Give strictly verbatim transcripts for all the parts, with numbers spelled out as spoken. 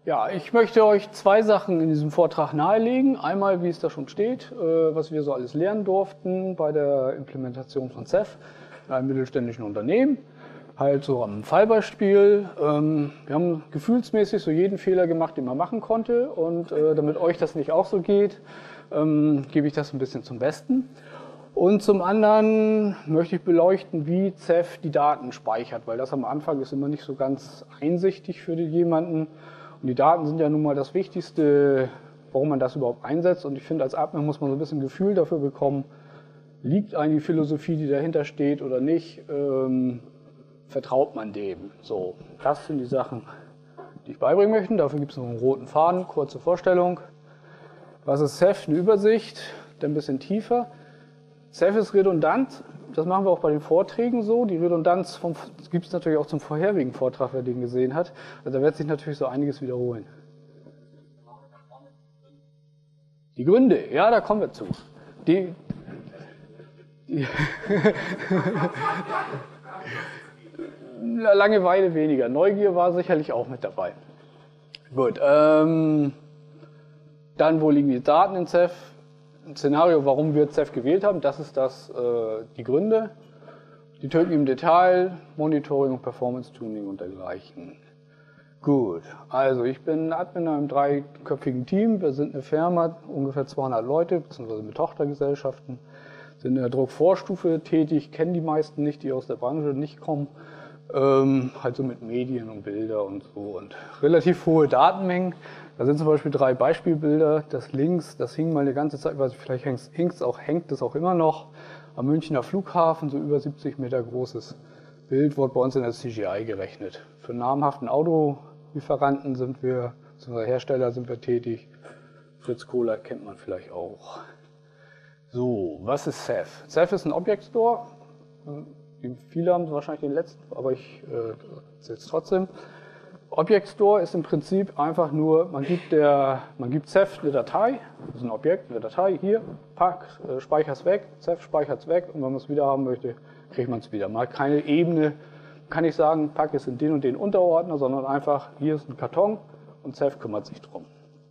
Ja, ich möchte euch zwei Sachen in diesem Vortrag nahelegen. Einmal, wie es da schon steht, was wir so alles lernen durften bei der Implementation von Ceph in einem mittelständischen Unternehmen. Halt so am Fallbeispiel. Wir haben gefühlsmäßig so jeden Fehler gemacht, den man machen konnte. Und damit euch das nicht auch so geht, gebe ich das ein bisschen zum Besten. Und zum anderen möchte ich beleuchten, wie Ceph die Daten speichert, weil das am Anfang ist immer nicht so ganz einsichtig für jemanden. Und die Daten sind ja nun mal das Wichtigste, warum man das überhaupt einsetzt. Und ich finde, als Admin muss man so ein bisschen ein Gefühl dafür bekommen, liegt einem die Philosophie, die dahinter steht oder nicht, ähm, vertraut man dem. So, das sind die Sachen, die ich beibringen möchte. Dafür gibt es noch einen roten Faden, kurze Vorstellung. Was ist Ceph? Eine Übersicht, dann ein bisschen tiefer. Ceph ist redundant. Das machen wir auch bei den Vorträgen so. Die Redundanz gibt es natürlich auch zum vorherigen Vortrag, wer den gesehen hat. Also da wird sich natürlich so einiges wiederholen. Die Gründe, ja, da kommen wir zu. Die, die Langeweile weniger. Neugier war sicherlich auch mit dabei. Gut. Ähm, dann, wo liegen die Daten in Ceph? Ein Szenario, warum wir Ceph gewählt haben, das ist das, äh, die Gründe. Die Türken im Detail, Monitoring und Performance Tuning und dergleichen. Gut, also ich bin Admin in einem dreiköpfigen Team. Wir sind eine Firma, ungefähr zweihundert Leute, beziehungsweise mit Tochtergesellschaften. Sind in der Druckvorstufe tätig, kennen die meisten nicht, die aus der Branche nicht kommen. Ähm, halt so mit Medien und Bilder und so und relativ hohe Datenmengen. Da sind zum Beispiel drei Beispielbilder. Das links, das hing mal eine ganze Zeit, weiß ich, vielleicht hängt es auch, hängt es auch immer noch am Münchner Flughafen, so über siebzig Meter großes Bild, wurde bei uns in der C G I gerechnet. Für einen namhaften Autolieferanten sind wir, beziehungsweise Hersteller sind wir tätig. Fritz Kohler kennt man vielleicht auch. So, was ist Ceph? Ceph ist ein Object Store. Viele haben wahrscheinlich den letzten, aber ich äh, erzähle es trotzdem. Object Store ist im Prinzip einfach nur, man gibt der, man gibt Ceph eine Datei, das ist ein Objekt, eine Datei, hier, pack, äh, speicher's weg, Ceph speichert's weg und wenn man es wieder haben möchte, kriegt man es wieder. Mal keine Ebene, kann ich sagen, pack es in den und den Unterordner, sondern einfach, hier ist ein Karton und Ceph kümmert sich drum.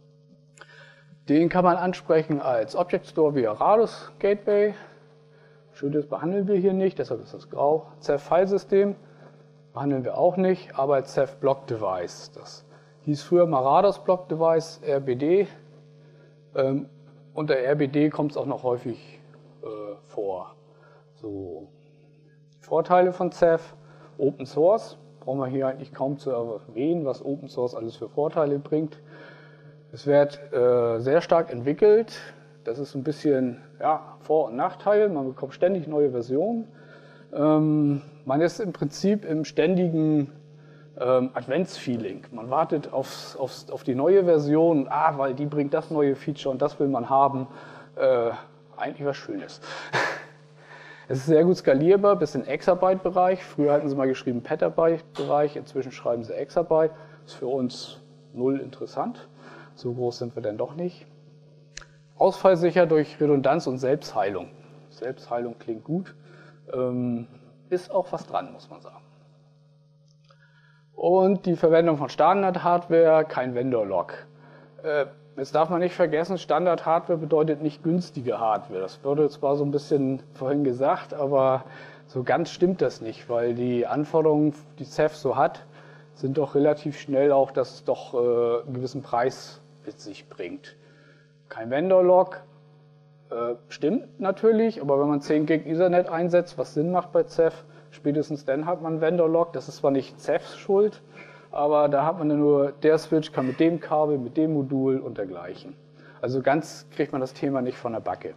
Den kann man ansprechen als Object Store via Radus Gateway. Schönes behandeln wir hier nicht, deshalb ist das grau. Ceph Filesystem behandeln wir auch nicht, aber als Ceph Block Device. Das hieß früher mal Radus Block Device, R B D. Ähm, unter R B D kommt es auch noch häufig äh, vor. So. Vorteile von Ceph: Open Source. Brauchen wir hier eigentlich kaum zu erwähnen, was Open Source alles für Vorteile bringt. Es wird äh, sehr stark entwickelt. Das ist ein bisschen ja, Vor- und Nachteil. Man bekommt ständig neue Versionen. Ähm, man ist im Prinzip im ständigen ähm, Adventsfeeling. Man wartet aufs, aufs, auf die neue Version. Ah, weil die bringt das neue Feature und das will man haben. Äh, eigentlich was Schönes. Es ist sehr gut skalierbar bis in Exabyte-Bereich. Früher hatten sie mal geschrieben Petabyte-Bereich. Inzwischen schreiben sie Exabyte. Ist für uns null interessant. So groß sind wir denn doch nicht. Ausfallsicher durch Redundanz und Selbstheilung. Selbstheilung klingt gut. Ähm, ist auch was dran, muss man sagen. Und die Verwendung von Standard-Hardware, kein Vendor-Lock. Äh, jetzt darf man nicht vergessen, Standard-Hardware bedeutet nicht günstige Hardware. Das wurde zwar so ein bisschen vorhin gesagt, aber so ganz stimmt das nicht, weil die Anforderungen, die Ceph so hat, sind doch relativ schnell auch, dass es doch äh, einen gewissen Preis mit sich bringt. Kein Vendor-Lock, äh, stimmt natürlich, aber wenn man zehn Gig Ethernet einsetzt, was Sinn macht bei Ceph, spätestens dann hat man Vendor-Lock. Das ist zwar nicht Cephs Schuld, aber da hat man dann nur, der Switch kann mit dem Kabel, mit dem Modul und dergleichen. Also ganz kriegt man das Thema nicht von der Backe.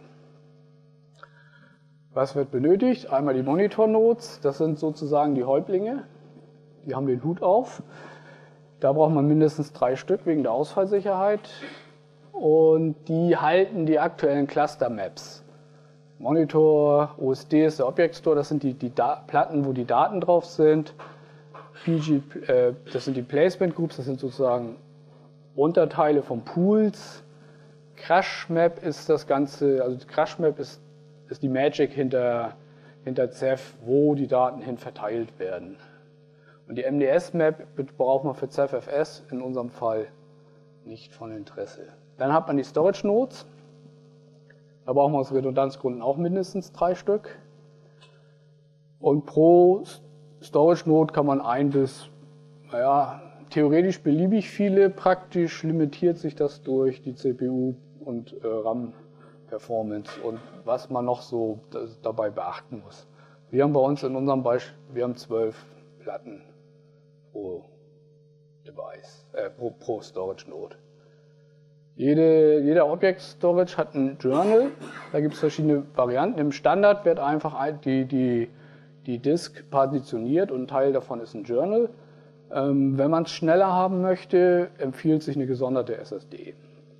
Was wird benötigt? Einmal die Monitor-Nodes, das sind sozusagen die Häuptlinge, die haben den Hut auf. Da braucht man mindestens drei Stück wegen der Ausfallsicherheit. Und die halten die aktuellen Cluster-Maps. Monitor, O S D ist der Object Store, das sind die, die Platten, wo die Daten drauf sind. P G, äh, das sind die Placement Groups, das sind sozusagen Unterteile von Pools. Crash Map ist das Ganze, also Crash Map ist, ist die Magic hinter, hinter Ceph, wo die Daten hin verteilt werden. Und die M D S Map braucht man für Ceph F S in unserem Fall nicht von Interesse. Dann hat man die Storage Nodes. Da brauchen wir aus Redundanzgründen auch mindestens drei Stück. Und pro Storage Node kann man ein bis, naja, theoretisch beliebig viele, praktisch limitiert sich das durch die C P U und äh, RAM-Performance und was man noch so dabei beachten muss. Wir haben bei uns in unserem Beispiel, wir haben zwölf Platten pro Device, äh, pro, pro Storage Node. Jede, jeder Object Storage hat ein Journal, da gibt es verschiedene Varianten. Im Standard wird einfach die, die, die Disk partitioniert und ein Teil davon ist ein Journal. Ähm, wenn man es schneller haben möchte, empfiehlt sich eine gesonderte S S D.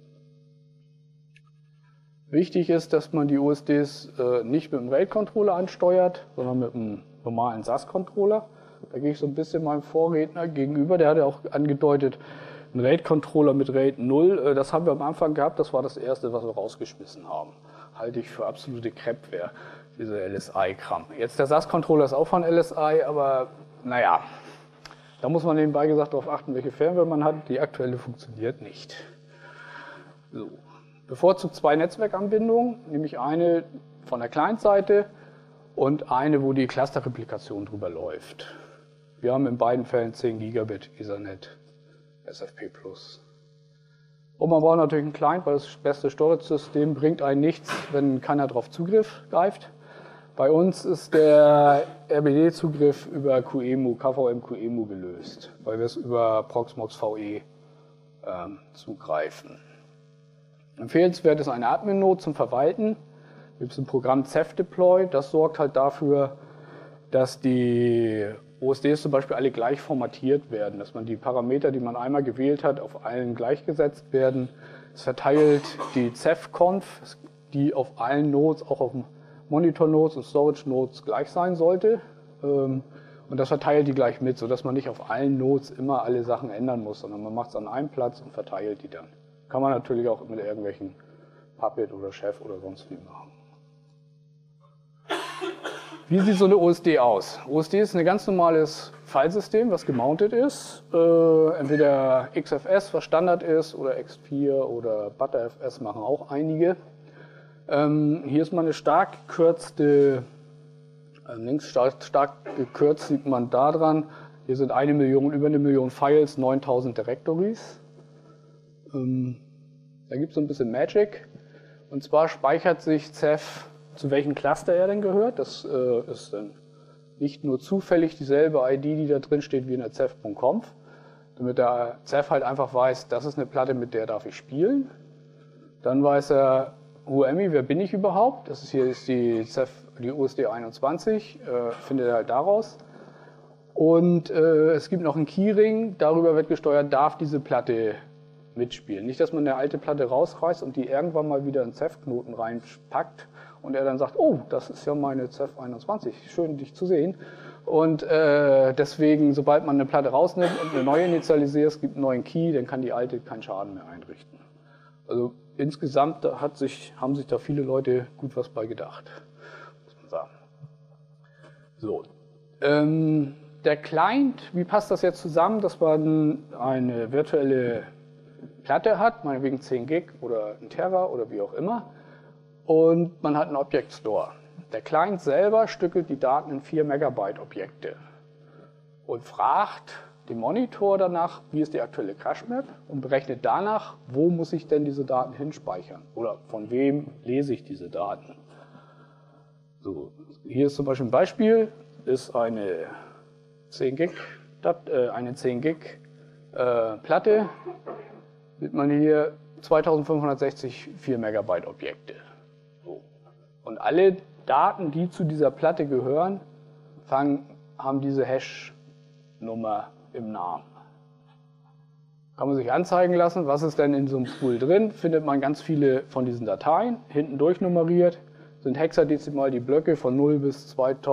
Wichtig ist, dass man die U S Ds äh, nicht mit dem RAID-Controller ansteuert, sondern mit einem normalen S A S-Controller. Da gehe ich so ein bisschen meinem Vorredner gegenüber, der hat ja auch angedeutet, ein RAID-Controller mit RAID null, äh, das haben wir am Anfang gehabt, das war das erste, was wir rausgeschmissen haben. Halte ich für absolute Crapware, diese L S I-Kram. Jetzt der S A S-Controller ist auch von L S I, aber naja, da muss man nebenbei gesagt darauf achten, welche Firmware man hat. Die aktuelle funktioniert nicht. So. Bevorzugt zwei Netzwerkanbindungen, nämlich eine von der Client-Seite und eine, wo die Cluster-Replikation drüber läuft. Wir haben in beiden Fällen zehn Gigabit Ethernet S F P plus. Und man braucht natürlich einen Client, weil das beste Storage-System bringt einen nichts, wenn keiner darauf Zugriff greift. Bei uns ist der R B D-Zugriff über Q E M U, K V M Q E M U gelöst, weil wir es über Proxmox V E ähm, zugreifen. Empfehlenswert ist eine Admin-Node zum Verwalten. Da gibt es ein Programm Ceph-Deploy, das sorgt halt dafür, dass die O S Ds zum Beispiel alle gleich formatiert werden, dass man die Parameter, die man einmal gewählt hat, auf allen gleichgesetzt werden. Es verteilt die Ceph-Conf, die auf allen Nodes, auch auf dem Monitor-Nodes und Storage-Nodes gleich sein sollte. Und das verteilt die gleich mit, sodass man nicht auf allen Nodes immer alle Sachen ändern muss, sondern man macht es an einem Platz und verteilt die dann. Kann man natürlich auch mit irgendwelchen Puppet oder Chef oder sonst wie machen. Wie sieht so eine O S D aus? O S D ist ein ganz normales Filesystem, was gemountet ist. Äh, entweder X F S, was Standard ist, oder X vier oder ButterFS machen auch einige. Ähm, hier ist mal eine stark gekürzte, äh, links stark, stark gekürzt sieht man da dran. Hier sind eine Million, über eine Million Files, neuntausend Directories. Ähm, da gibt es so ein bisschen Magic. Und zwar speichert sich Ceph, zu welchem Cluster er denn gehört. Das äh, ist dann nicht nur zufällig dieselbe I D, die da drin steht, wie in der Ceph Punkt conf, damit der Ceph halt einfach weiß, das ist eine Platte, mit der darf ich spielen. Dann weiß er, who am I, wer bin ich überhaupt? Das ist hier ist die Ceph, die U S D einundzwanzig, äh, findet er halt daraus. Und äh, es gibt noch einen Keyring, darüber wird gesteuert, darf diese Platte mitspielen. Nicht, dass man eine alte Platte rausreißt und die irgendwann mal wieder in Ceph-Knoten reinpackt und er dann sagt, oh, das ist ja meine Ceph einundzwanzig, schön dich zu sehen. Und äh, deswegen, sobald man eine Platte rausnimmt und eine neue initialisiert, es gibt einen neuen Key, dann kann die alte keinen Schaden mehr einrichten. Also insgesamt hat sich, haben sich da viele Leute gut was bei gedacht, muss man sagen. So, ähm, der Client, wie passt das jetzt zusammen, dass man eine virtuelle Platte hat, meinetwegen zehn Gig oder ein Terra oder wie auch immer, und man hat einen Object Store. Der Client selber stückelt die Daten in vier Megabyte Objekte und fragt den Monitor danach, wie ist die aktuelle Cache-Map, und berechnet danach, wo muss ich denn diese Daten hinspeichern oder von wem lese ich diese Daten. So, hier ist zum Beispiel ein Beispiel, ist eine zehn Gig, äh, eine zehn Gig äh, Platte, sieht man hier zweitausendfünfhundertsechzig vier Megabyte Objekte. So. Und alle Daten, die zu dieser Platte gehören, fangen, haben diese Hash-Nummer im Namen. Kann man sich anzeigen lassen, was ist denn in so einem Pool drin, findet man ganz viele von diesen Dateien, hinten durchnummeriert, sind hexadezimal die Blöcke von null bis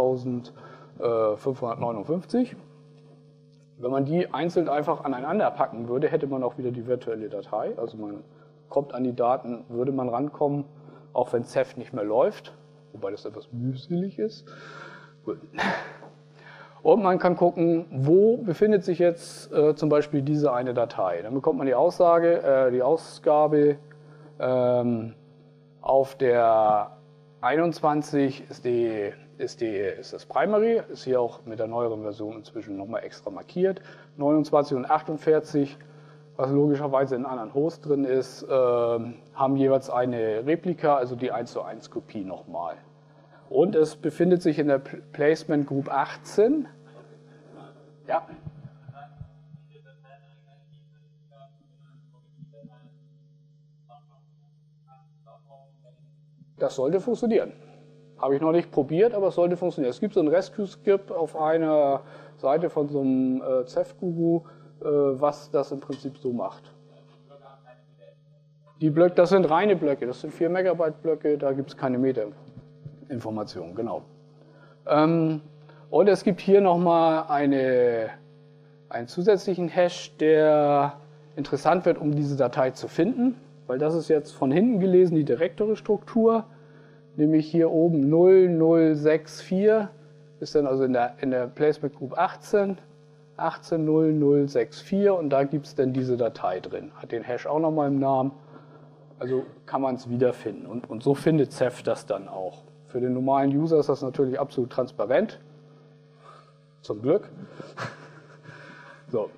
zweitausendfünfhundertneunundfünfzig. Wenn man die einzeln einfach aneinander packen würde, hätte man auch wieder die virtuelle Datei. Also man kommt an die Daten, würde man rankommen, auch wenn Ceph nicht mehr läuft, wobei das etwas mühselig ist. Gut. Und man kann gucken, wo befindet sich jetzt äh, zum Beispiel diese eine Datei. Dann bekommt man die Aussage, äh, die Ausgabe ähm, auf der einundzwanzig ist, die, ist, die, ist das Primary, ist hier auch mit der neueren Version inzwischen nochmal extra markiert. neunundzwanzig und achtundvierzig, was logischerweise in anderen Host drin ist, äh, haben jeweils eine Replika, also die eins zu eins Kopie nochmal. Und es befindet sich in der Placement Group achtzehn. Ja. Das sollte funktionieren. Habe ich noch nicht probiert, aber es sollte funktionieren. Es gibt so ein Rescue-Skip auf einer Seite von so einem äh, Ceph-Guru, äh, was das im Prinzip so macht. Die Blöcke, das sind reine Blöcke, das sind vier Megabyte Blöcke, da gibt es keine Meta-Informationen, genau. Ähm, und es gibt hier nochmal eine, einen zusätzlichen Hash, der interessant wird, um diese Datei zu finden, weil das ist jetzt von hinten gelesen die Directory-Struktur, nämlich hier oben null null sechs vier, ist dann also in der, in der Placement Group achtzehn, achtzehn null null sechs vier und da gibt es dann diese Datei drin, hat den Hash auch nochmal im Namen, also kann man es wiederfinden und, und so findet Ceph das dann auch. Für den normalen User ist das natürlich absolut transparent. Zum Glück. So.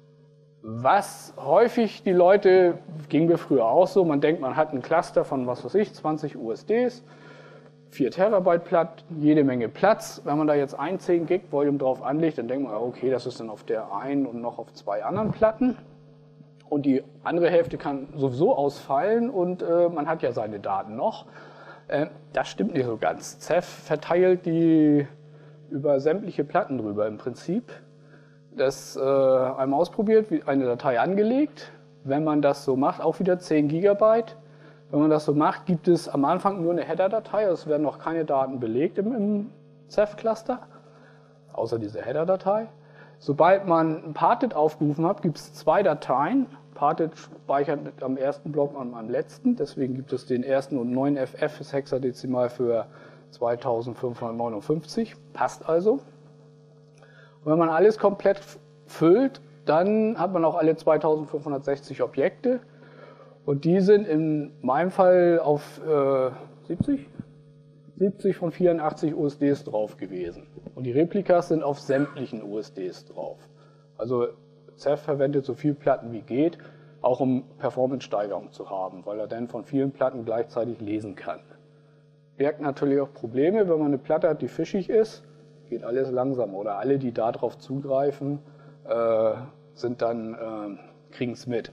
Was häufig die Leute, ging mir früher auch so, man denkt, man hat ein Cluster von, was weiß ich, zwanzig U S Ds, vier Terabyte Platten, jede Menge Platz. Wenn man da jetzt ein zehn Gig Volume drauf anlegt, dann denkt man, okay, das ist dann auf der einen und noch auf zwei anderen Platten. Und die andere Hälfte kann sowieso ausfallen und äh, man hat ja seine Daten noch. Äh, das stimmt nicht so ganz. Ceph verteilt die über sämtliche Platten drüber im Prinzip. Das äh, einmal ausprobiert, wie eine Datei angelegt. Wenn man das so macht, auch wieder zehn Gigabyte. Wenn man das so macht, gibt es am Anfang nur eine Header-Datei. Also es werden noch keine Daten belegt im, im Ceph-Cluster, außer diese Header-Datei. Sobald man ein Parted aufgerufen hat, gibt es zwei Dateien. Parted speichert am ersten Block und am letzten. Deswegen gibt es den ersten und neun F F ist Hexadezimal für zweitausendfünfhundertneunundfünfzig. Passt also. Und wenn man alles komplett füllt, dann hat man auch alle zweitausendfünfhundertsechzig Objekte. Und die sind in meinem Fall auf äh, siebzig? siebzig von vierundachtzig U S Ds drauf gewesen. Und die Replikas sind auf sämtlichen U S Ds drauf. Also Ceph verwendet so viele Platten wie geht, auch um Performance-Steigerung zu haben, weil er dann von vielen Platten gleichzeitig lesen kann. Birgt natürlich auch Probleme, wenn man eine Platte hat, die fischig ist, geht alles langsam. Oder alle, die darauf zugreifen, äh, sind dann, äh, kriegen es mit.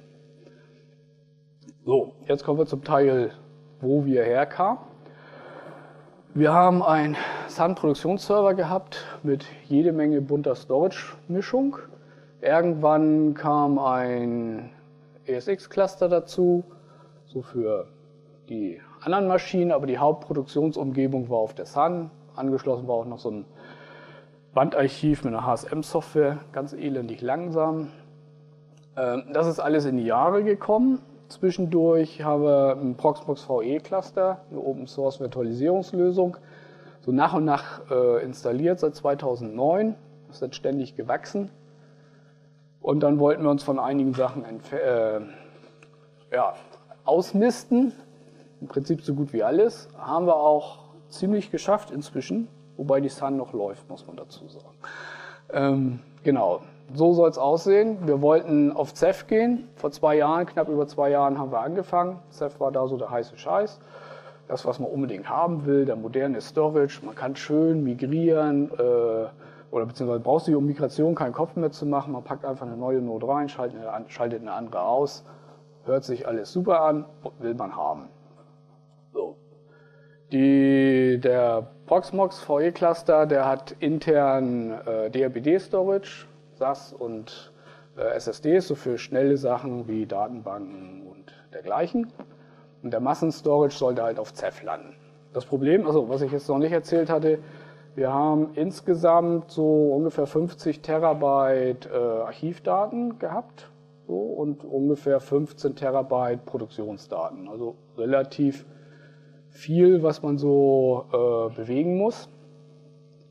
So, jetzt kommen wir zum Teil, wo wir herkamen. Wir haben einen Sun-Produktionsserver gehabt mit jede Menge bunter Storage-Mischung. Irgendwann kam ein E S X-Cluster dazu, so für die anderen Maschinen, aber die Hauptproduktionsumgebung war auf der Sun. Angeschlossen war auch noch so ein Bandarchiv mit einer H S M-Software, ganz elendig langsam. Das ist alles in die Jahre gekommen. Zwischendurch haben wir ein Proxmox V E-Cluster, eine Open-Source-Virtualisierungslösung, so nach und nach äh, installiert seit zweitausendneun. Das ist jetzt ständig gewachsen. Und dann wollten wir uns von einigen Sachen äh, ja, ausmisten. Im Prinzip so gut wie alles. Haben wir auch ziemlich geschafft inzwischen, wobei die Sun noch läuft, muss man dazu sagen. Ähm, genau. So soll es aussehen. Wir wollten auf Ceph gehen. Vor zwei Jahren, knapp über zwei Jahren, haben wir angefangen. Ceph war da so der heiße Scheiß. Das, was man unbedingt haben will, der moderne Storage. Man kann schön migrieren äh, oder beziehungsweise brauchst du um Migration keinen Kopf mehr zu machen. Man packt einfach eine neue Node rein, schaltet eine, schaltet eine andere aus. Hört sich alles super an, will man haben. So. Die, der Proxmox V E-Cluster, der hat intern äh, D R B D-Storage. S A S und äh, S S Ds, so für schnelle Sachen wie Datenbanken und dergleichen. Und der Massenstorage sollte halt auf Ceph landen. Das Problem, also was ich jetzt noch nicht erzählt hatte, wir haben insgesamt so ungefähr fünfzig Terabyte äh, Archivdaten gehabt so, und ungefähr fünfzehn Terabyte Produktionsdaten. Also relativ viel, was man so äh, bewegen muss.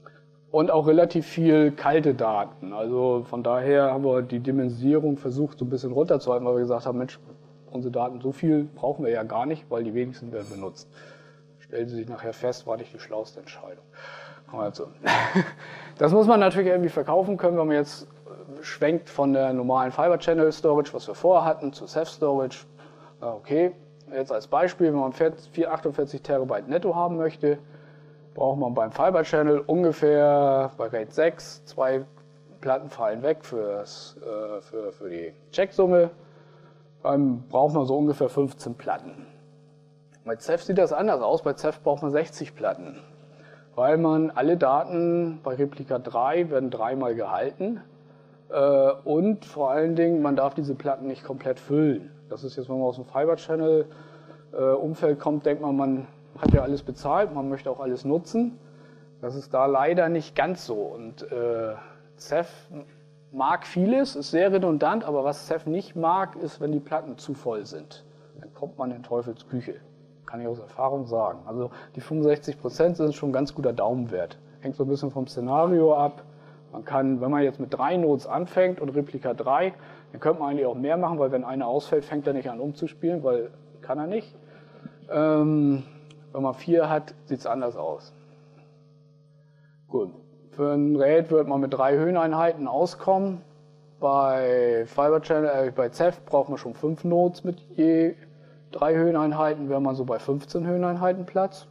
Und auch relativ viel kalte Daten. Also von daher haben wir die Dimensionierung versucht, so ein bisschen runterzuhalten, weil wir gesagt haben, Mensch, unsere Daten, so viel brauchen wir ja gar nicht, weil die wenigsten werden benutzt. Stellen Sie sich nachher fest, war nicht die schlauste Entscheidung. Also, das muss man natürlich irgendwie verkaufen können, wenn man jetzt schwenkt von der normalen Fiber Channel Storage, was wir vorher hatten, zu Ceph Storage. Okay, jetzt als Beispiel, wenn man achtundvierzig Terabyte netto haben möchte, braucht man beim Fiber Channel ungefähr bei RAID sechs, zwei Platten fallen weg fürs, äh, für, für die Checksumme. Dann braucht man so ungefähr fünfzehn Platten. Bei Ceph sieht das anders aus, bei Ceph braucht man sechzig Platten. Weil man alle Daten bei Replika drei werden dreimal gehalten. Äh, und vor allen Dingen, man darf diese Platten nicht komplett füllen. Das ist jetzt, wenn man aus dem Fiber Channel äh, Umfeld kommt, denkt man, man hat ja alles bezahlt, man möchte auch alles nutzen. Das ist da leider nicht ganz so. Und äh, Ceph mag vieles, ist sehr redundant, aber was Ceph nicht mag, ist, wenn die Platten zu voll sind. Dann kommt man in Teufels Küche. Kann ich aus Erfahrung sagen. Also die fünfundsechzig Prozent sind schon ein ganz guter Daumenwert. Hängt so ein bisschen vom Szenario ab. Man kann, wenn man jetzt mit drei Nodes anfängt und Replika drei, dann könnte man eigentlich auch mehr machen, weil wenn eine ausfällt, fängt er nicht an umzuspielen, weil kann er nicht. Ähm, wenn man vier hat, sieht es anders aus. Gut. Für ein RAID wird man mit drei Höheneinheiten auskommen. Bei Fiber Channel, äh, bei Ceph braucht man schon fünf Nodes mit je drei Höheneinheiten, wäre man so bei fünfzehn Höheneinheiten Platz.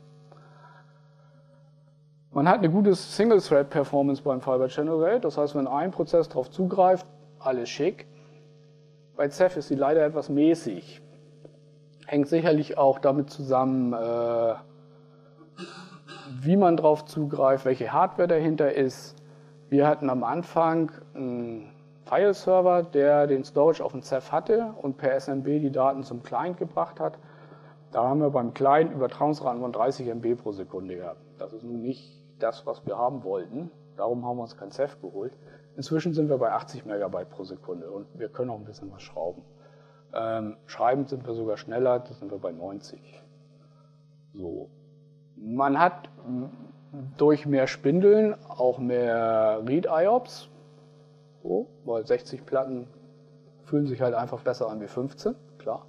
Man hat eine gute Single-Thread-Performance beim Fiber Channel RAID, das heißt, wenn ein Prozess darauf zugreift, alles schick. Bei Ceph ist sie leider etwas mäßig. Hängt sicherlich auch damit zusammen, äh, wie man drauf zugreift, welche Hardware dahinter ist. Wir hatten am Anfang einen File-Server, der den Storage auf dem Ceph hatte und per S M B die Daten zum Client gebracht hat. Da haben wir beim Client Übertragungsraten von dreißig Megabyte pro Sekunde gehabt. Das ist nun nicht das, was wir haben wollten. Darum haben wir uns kein Ceph geholt. Inzwischen sind wir bei achtzig Megabyte pro Sekunde und wir können auch ein bisschen was schrauben. Ähm, schreiben sind wir sogar schneller, da sind wir bei neunzig. So. Man hat durch mehr Spindeln auch mehr Read-I O P S. So, weil sechzig Platten fühlen sich halt einfach besser an wie fünfzehn, klar.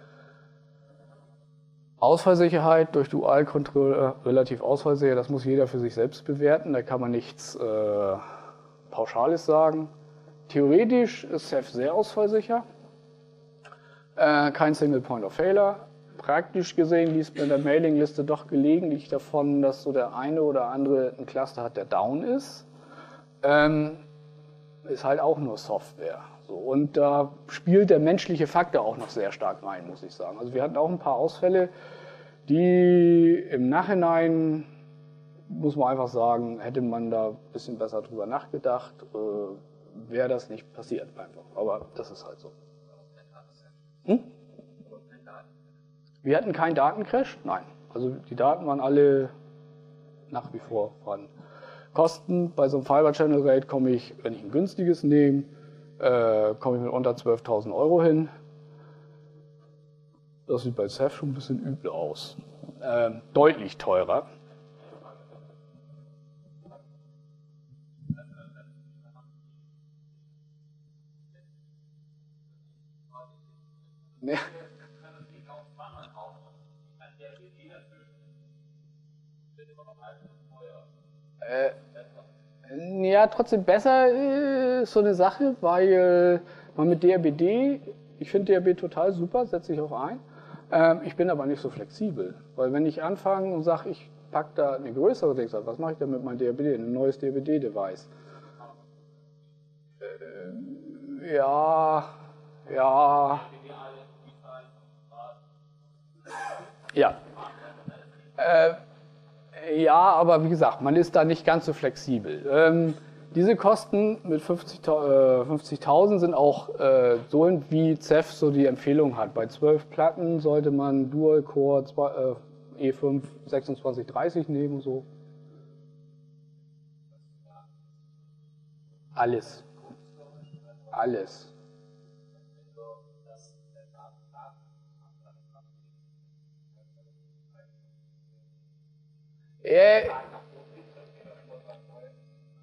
Ausfallsicherheit durch Dual-Controller, relativ ausfallsicher, das muss jeder für sich selbst bewerten, da kann man nichts äh, Pauschales sagen. Theoretisch ist Ceph sehr ausfallsicher, äh, kein Single Point of Failure. Praktisch gesehen liest man in der Mailingliste doch gelegentlich davon, dass so der eine oder andere ein Cluster hat, der down ist. Ähm, ist halt auch nur Software. So, und da spielt der menschliche Faktor auch noch sehr stark rein, muss ich sagen. Also wir hatten auch ein paar Ausfälle, die im Nachhinein, muss man einfach sagen, hätte man da ein bisschen besser drüber nachgedacht, äh, wäre das nicht passiert einfach. Aber das ist halt so. Hm? Wir hatten keinen Datencrash? Nein. Also die Daten waren alle nach wie vor vorhanden. Kosten bei so einem Fiber Channel RAID komme ich, wenn ich ein günstiges nehme, äh, komme ich mit unter zwölftausend Euro hin. Das sieht bei Ceph schon ein bisschen übel aus. Äh, deutlich teurer. Nee. Äh, ja, trotzdem besser äh, ist so eine Sache, weil man mit D R B D, ich finde D R B total super, setze ich auch ein. Ähm, ich bin aber nicht so flexibel, weil wenn ich anfange und sage, ich packe da eine größere Dings an, was mache ich denn mit meinem D R B D, ein neues D R B D-Device? Äh, ja, ja, ja. Äh, Ja, aber wie gesagt, man ist da nicht ganz so flexibel. Ähm, diese Kosten mit fünfzigtausend sind auch äh, so, wie Ceph so die Empfehlung hat. Bei zwölf Platten sollte man Dual-Core äh, E fünf sechsundzwanzig dreißig nehmen, so. Alles. Alles. Äh,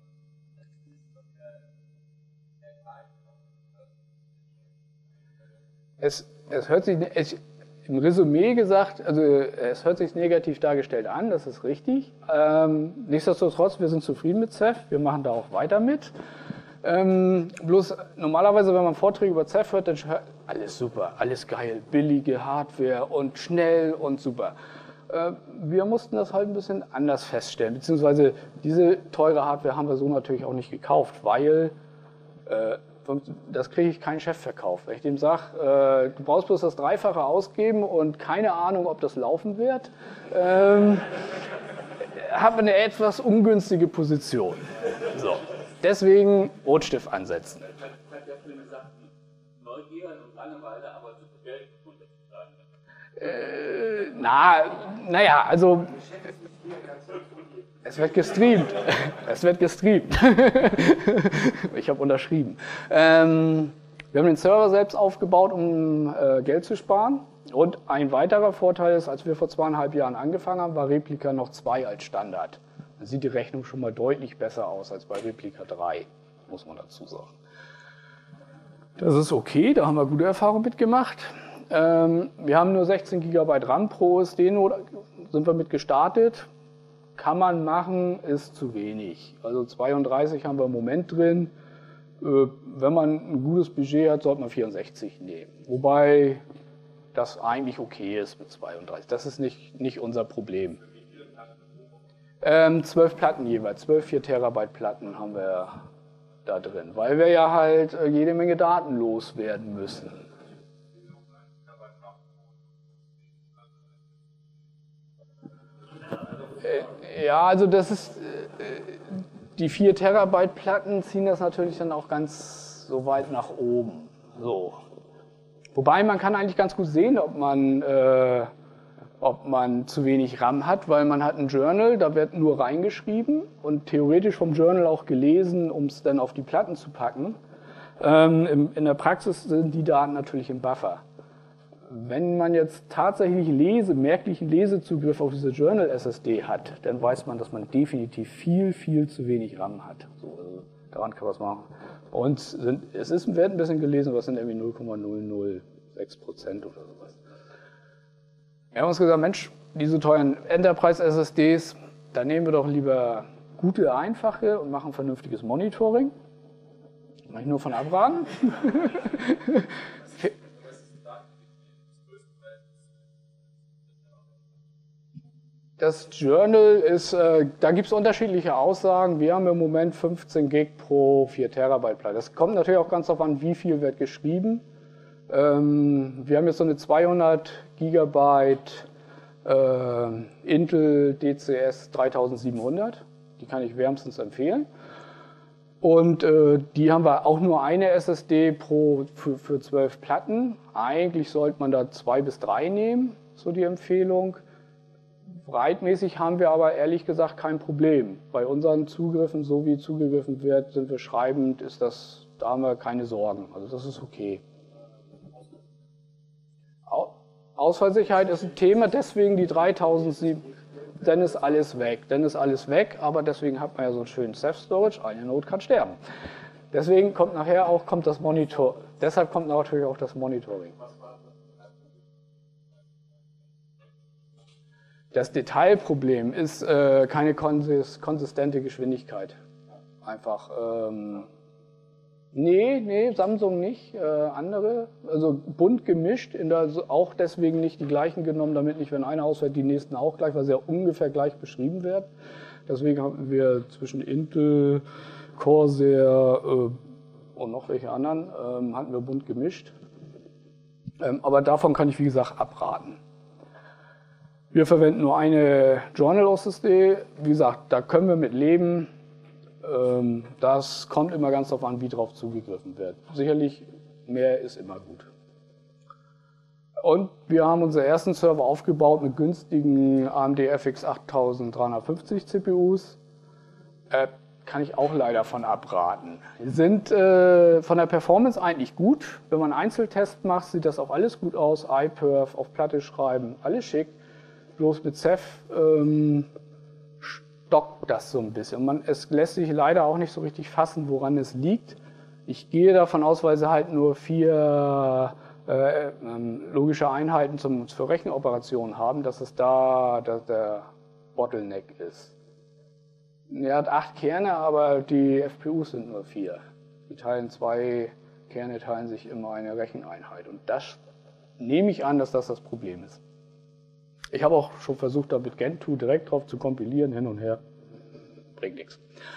es, es hört sich, es, im Resümee gesagt, also es hört sich negativ dargestellt an, das ist richtig. Ähm, nichtsdestotrotz, wir sind zufrieden mit Ceph, wir machen da auch weiter mit. Ähm, bloß normalerweise, wenn man Vorträge über Ceph hört, dann hört alles super, alles geil, billige Hardware und schnell und super. Äh, wir mussten das halt ein bisschen anders feststellen, beziehungsweise diese teure Hardware haben wir so natürlich auch nicht gekauft, weil äh, das kriege ich keinen Chef verkauft. Wenn ich dem sage, äh, du brauchst bloß das Dreifache ausgeben und keine Ahnung, ob das laufen wird, ähm, haben wir eine etwas ungünstige Position. So. Deswegen Rotstift ansetzen. Ich habe ja vorhin gesagt, Neugier und Langeweile, aber zu viel Geld muss ich sagen. Äh, na, naja, also es wird gestreamt. Es wird gestreamt. Ich habe unterschrieben. Ähm, wir haben den Server selbst aufgebaut, um äh, Geld zu sparen. Und ein weiterer Vorteil ist, als wir vor zweieinhalb Jahren angefangen haben, war Replika noch zwei als Standard. Dann sieht die Rechnung schon mal deutlich besser aus als bei Replika drei, muss man dazu sagen. Das ist okay, da haben wir gute Erfahrungen mitgemacht. Ähm, wir haben nur sechzehn Gigabyte RAM pro O S D-Node, sind wir mit gestartet. Kann man machen, ist zu wenig. Also zweiunddreißig haben wir im Moment drin. Äh, wenn man ein gutes Budget hat, sollte man vierundsechzig nehmen. Wobei das eigentlich okay ist mit zweiunddreißig. Das ist nicht, nicht unser Problem. Ähm, zwölf Platten jeweils, zwölf vier Terabyte Platten haben wir da drin, weil wir ja halt äh, jede Menge Daten loswerden müssen. Äh, ja, also das ist, äh, die vier Terabyte Platten ziehen das natürlich dann auch ganz so weit nach oben. So. Wobei man kann eigentlich ganz gut sehen, ob man äh, ob man zu wenig RAM hat, weil man hat ein Journal, da wird nur reingeschrieben und theoretisch vom Journal auch gelesen, um es dann auf die Platten zu packen. Ähm, im, in der Praxis sind die Daten natürlich im Buffer. Wenn man jetzt tatsächlich Lese, merklichen Lesezugriff auf diese Journal-S S D hat, dann weiß man, dass man definitiv viel, viel zu wenig RAM hat. So, also daran kann man was machen. Bei uns sind, es ist, wird ein bisschen gelesen, aber es sind irgendwie null Komma null null sechs Prozent oder sowas. Wir haben uns gesagt, Mensch, diese teuren Enterprise-S S Ds, da nehmen wir doch lieber gute, einfache und machen vernünftiges Monitoring. Kann ich nur von abraten. Das Journal ist, äh, da gibt es unterschiedliche Aussagen. Wir haben im Moment fünfzehn Gig pro vier Terabyte Platte. Das kommt natürlich auch ganz darauf an, wie viel wird geschrieben. Ähm, wir haben jetzt so eine zweihundert Gigabyte äh, Intel D C S dreitausendsiebenhundert. Die kann ich wärmstens empfehlen. Und äh, die haben wir auch nur eine S S D pro, für, für zwölf Platten. Eigentlich sollte man da zwei bis drei nehmen, so die Empfehlung. Breitmäßig haben wir aber ehrlich gesagt kein Problem. Bei unseren Zugriffen, so wie zugegriffen wird, sind wir schreibend, ist das, da haben wir keine Sorgen. Also das ist okay. Ausfallsicherheit ist ein Thema, deswegen die dreitausendsieben, dann ist alles weg. Dann ist alles weg, aber deswegen hat man ja so einen schönen Ceph-Storage, eine Node kann sterben. Deswegen kommt nachher auch kommt das Monitor, deshalb kommt natürlich auch das Monitoring. Das Detailproblem ist äh, keine konsist konsistente Geschwindigkeit. Einfach, ähm, nee, nee, Samsung nicht, äh, andere, also bunt gemischt, in der, auch deswegen nicht die gleichen genommen, damit nicht, wenn einer ausfällt, die nächsten auch gleich, weil sie ja ungefähr gleich beschrieben werden. Deswegen haben wir zwischen Intel, Corsair äh, und noch welche anderen, ähm, hatten wir bunt gemischt. Ähm, aber davon kann ich, wie gesagt, abraten. Wir verwenden nur eine Journal-S S D. Wie gesagt, da können wir mit leben. Das kommt immer ganz darauf an, wie drauf zugegriffen wird. Sicherlich, mehr ist immer gut. Und wir haben unseren ersten Server aufgebaut mit günstigen A M D F X achttausenddreihundertfünfzig C P Us. Äh, kann ich auch leider von abraten. Die sind äh, von der Performance eigentlich gut. Wenn man einen Einzeltest macht, sieht das auch alles gut aus. iPerf, auf Platte schreiben, alles schick. Bloß mit Ceph ähm, stockt das so ein bisschen. Man, es lässt sich leider auch nicht so richtig fassen, woran es liegt. Ich gehe davon aus, weil sie halt nur vier äh, ähm, logische Einheiten zum, für Rechenoperationen haben, dass es da dass der Bottleneck ist. Er hat acht Kerne, aber die F P Us sind nur vier. Die teilen zwei Kerne, teilen sich immer eine Recheneinheit. Und das nehme ich an, dass das das Problem ist. Ich habe auch schon versucht, da mit Gentoo direkt drauf zu kompilieren, hin und her. Bringt nichts.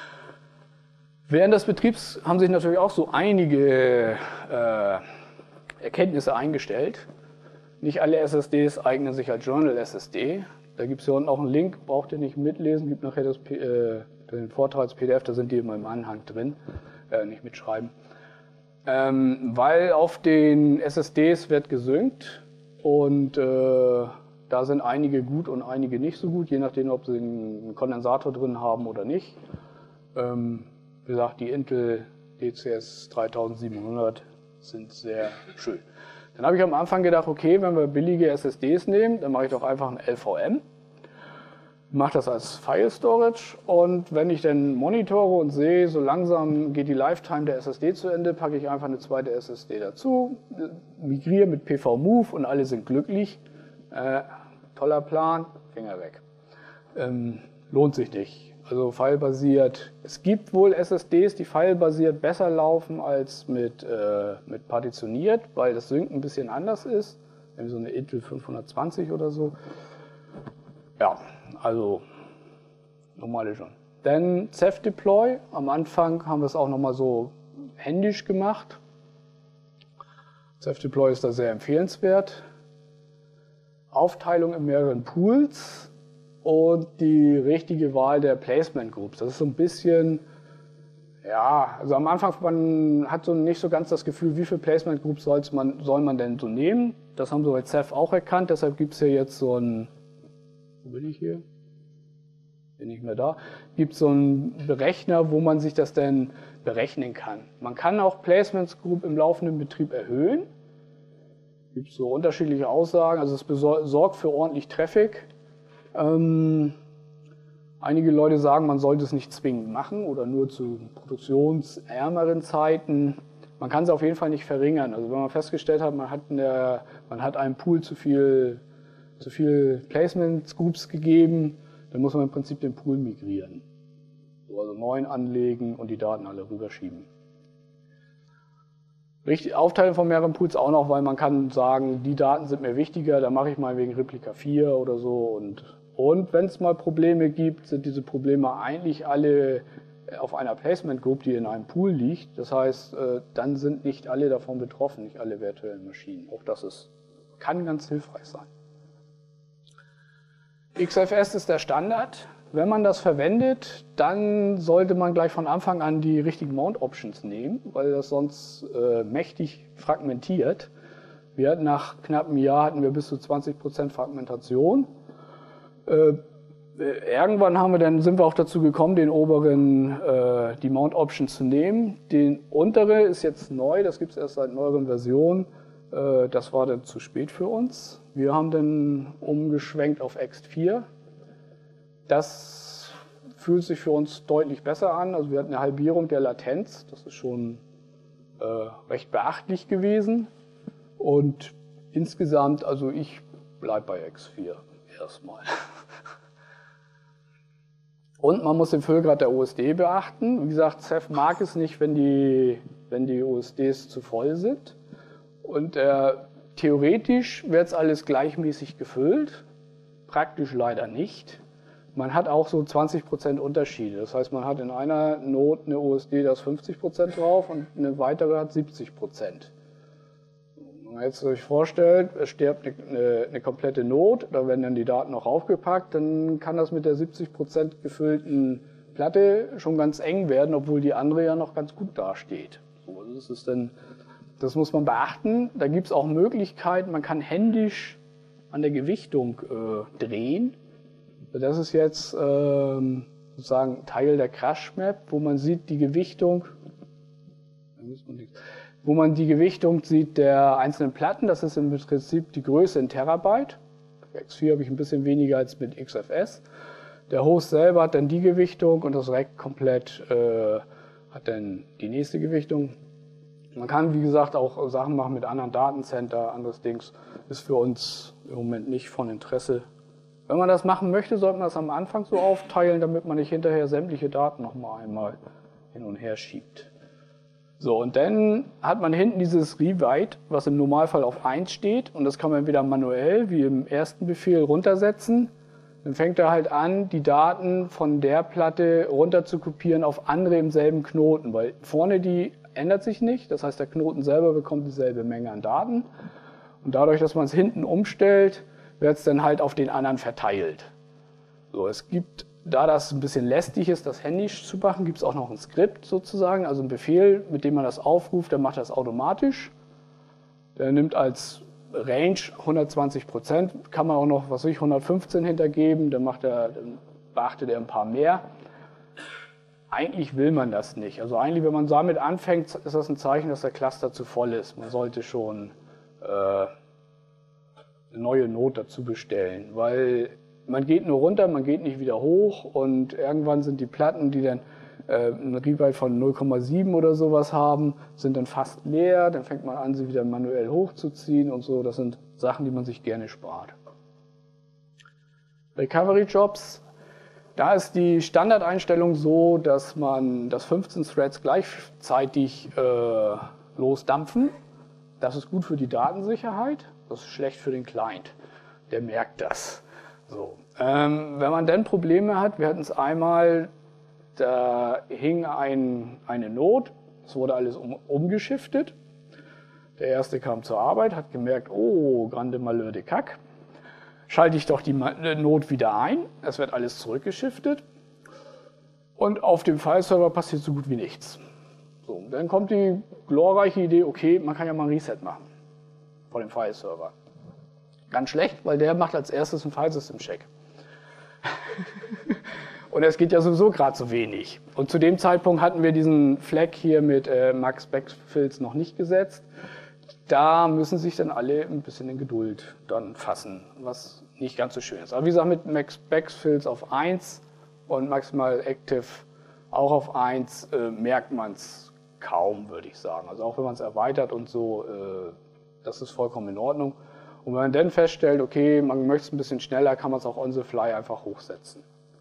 Während des Betriebs haben sich natürlich auch so einige äh, Erkenntnisse eingestellt. Nicht alle S S Ds eignen sich als Journal S S D. Da gibt es hier unten auch einen Link, braucht ihr nicht mitlesen, gibt nachher das, äh, den Vortrag als P D F, da sind die immer im Anhang drin, äh, nicht mitschreiben. Ähm, weil auf den S S Ds wird gesynkt und äh, da sind einige gut und einige nicht so gut, je nachdem, ob sie einen Kondensator drin haben oder nicht. Ähm, wie gesagt, die Intel D C S dreitausendsiebenhundert sind sehr schön. Dann habe ich am Anfang gedacht, okay, wenn wir billige S S Ds nehmen, dann mache ich doch einfach ein L V M. Mache das als File Storage und wenn ich dann monitore und sehe, so langsam geht die Lifetime der S S D zu Ende, packe ich einfach eine zweite S S D dazu, migriere mit P V Move und alle sind glücklich. Äh, toller Plan, Finger weg. Ähm, lohnt sich nicht. Also filebasiert. Es gibt wohl S S Ds, die filebasiert besser laufen als mit, äh, mit partitioniert, weil das Sync ein bisschen anders ist. Nämlich so eine Intel fünfhundertzwanzig oder so. Ja, also normale schon. Dann Ceph Deploy. Am Anfang haben wir es auch nochmal so händisch gemacht. Ceph Deploy ist da sehr empfehlenswert. Aufteilung in mehreren Pools. Und die richtige Wahl der Placement Groups. Das ist so ein bisschen, ja, also am Anfang, man hat so nicht so ganz das Gefühl, wie viele Placement Groups man, soll man denn so nehmen. Das haben sie bei Ceph auch erkannt, deshalb gibt es hier jetzt so ein, wo bin ich hier? Bin nicht mehr da. Gibt so einen Berechner, wo man sich das denn berechnen kann. Man kann auch Placements Group im laufenden Betrieb erhöhen. Gibt so unterschiedliche Aussagen, also es sorgt für ordentlich Traffic. Ähm, einige Leute sagen, man sollte es nicht zwingend machen oder nur zu produktionsärmeren Zeiten. Man kann es auf jeden Fall nicht verringern. Also wenn man festgestellt hat, man hat, in der, man hat einem Pool zu viel, zu viel Placement Groups gegeben, dann muss man im Prinzip den Pool migrieren. Also neuen anlegen und die Daten alle rüberschieben. Richtig, Aufteilung von mehreren Pools auch noch, weil man kann sagen, die Daten sind mir wichtiger, da mache ich mal wegen Replika vier oder so. Und, und wenn es mal Probleme gibt, sind diese Probleme eigentlich alle auf einer Placement Group, die in einem Pool liegt. Das heißt, dann sind nicht alle davon betroffen, nicht alle virtuellen Maschinen. Auch das ist, kann ganz hilfreich sein. X F S ist der Standard. Wenn man das verwendet, dann sollte man gleich von Anfang an die richtigen Mount Options nehmen, weil das sonst äh, mächtig fragmentiert. Wir hatten nach knapp einem Jahr hatten wir bis zu zwanzig Prozent Fragmentation. Äh, irgendwann haben wir dann, sind wir auch dazu gekommen, den oberen, äh, die Mount Option zu nehmen. Den untere ist jetzt neu, das gibt es erst seit neueren Versionen. Äh, das war dann zu spät für uns. Wir haben dann umgeschwenkt auf X vier. Das fühlt sich für uns deutlich besser an. Also wir hatten eine Halbierung der Latenz. Das ist schon äh, recht beachtlich gewesen. Und insgesamt, also ich bleibe bei X vier erstmal. Und man muss den Füllgrad der O S D beachten. Wie gesagt, Ceph mag es nicht, wenn die, wenn die O S Ds zu voll sind. Und äh, theoretisch wird es alles gleichmäßig gefüllt. Praktisch leider nicht. Man hat auch so zwanzig Prozent Unterschiede. Das heißt, man hat in einer Node eine O S D, da ist fünfzig Prozent drauf und eine weitere hat siebzig Prozent. Wenn man jetzt sich vorstellt, es stirbt eine, eine, eine komplette Node, da werden dann die Daten noch aufgepackt, dann kann das mit der siebzig Prozent gefüllten Platte schon ganz eng werden, obwohl die andere ja noch ganz gut dasteht. So, das ist dann, das muss man beachten. Da gibt es auch Möglichkeiten, man kann händisch an der Gewichtung äh, drehen. Das ist jetzt ähm, sozusagen Teil der Crash Map, wo man sieht die Gewichtung, wo man die Gewichtung sieht der einzelnen Platten. Das ist im Prinzip die Größe in Terabyte. Bei X vier habe ich ein bisschen weniger als mit X F S. Der Host selber hat dann die Gewichtung und das Rack komplett äh, hat dann die nächste Gewichtung. Man kann, wie gesagt, auch Sachen machen mit anderen Datencenter, anderes Dings. Ist für uns im Moment nicht von Interesse. Wenn man das machen möchte, sollte man das am Anfang so aufteilen, damit man nicht hinterher sämtliche Daten nochmal einmal hin und her schiebt. So, und dann hat man hinten dieses Rewrite, was im Normalfall auf eins steht. Und das kann man entweder manuell, wie im ersten Befehl, runtersetzen. Dann fängt er halt an, die Daten von der Platte runter zu kopieren auf andere im selben Knoten. Weil vorne die ändert sich nicht. Das heißt, der Knoten selber bekommt dieselbe Menge an Daten. Und dadurch, dass man es hinten umstellt, wird es dann halt auf den anderen verteilt. So, es gibt, da das ein bisschen lästig ist, das händisch zu machen, gibt es auch noch ein Skript sozusagen, also ein Befehl, mit dem man das aufruft, der macht das automatisch. Der nimmt als Range hundertzwanzig Prozent, kann man auch noch, was weiß ich, hundertfünfzehn hintergeben, dann, macht er, dann beachtet er ein paar mehr. Eigentlich will man das nicht. Also eigentlich, wenn man damit anfängt, ist das ein Zeichen, dass der Cluster zu voll ist. Man sollte schon äh, eine neue Node dazu bestellen, weil man geht nur runter, man geht nicht wieder hoch und irgendwann sind die Platten, die dann äh, ein Rewrite von null Komma sieben oder sowas haben, sind dann fast leer, dann fängt man an, sie wieder manuell hochzuziehen und so. Das sind Sachen, die man sich gerne spart. Recovery Jobs, da ist die Standardeinstellung so, dass man das fünfzehn Threads gleichzeitig äh, losdampfen. Das ist gut für die Datensicherheit, das ist schlecht für den Client. Der merkt das. So. Ähm, wenn man dann Probleme hat, wir hatten es einmal, da hing ein, eine Node, es wurde alles um, umgeschiftet. Der erste kam zur Arbeit, hat gemerkt, oh, grande malheur de cac. Schalte ich doch die Node wieder ein, es wird alles zurückgeschiftet und auf dem File-Server passiert so gut wie nichts. So, dann kommt die glorreiche Idee, okay, man kann ja mal ein Reset machen von dem File-Server. Ganz schlecht, weil der macht als erstes einen File-System-Check. Und es geht ja sowieso gerade so wenig. Und zu dem Zeitpunkt hatten wir diesen Flag hier mit äh, Max Backfills noch nicht gesetzt. Da müssen sich dann alle ein bisschen in Geduld dann fassen, was nicht ganz so schön ist. Aber wie gesagt, mit Max Backfills auf eins und Maximal Active auch auf eins äh, merkt man es kaum, würde ich sagen. Also auch wenn man es erweitert und so, äh, das ist vollkommen in Ordnung. Und wenn man dann feststellt, okay, man möchte es ein bisschen schneller, kann man es auch on the fly einfach hochsetzen.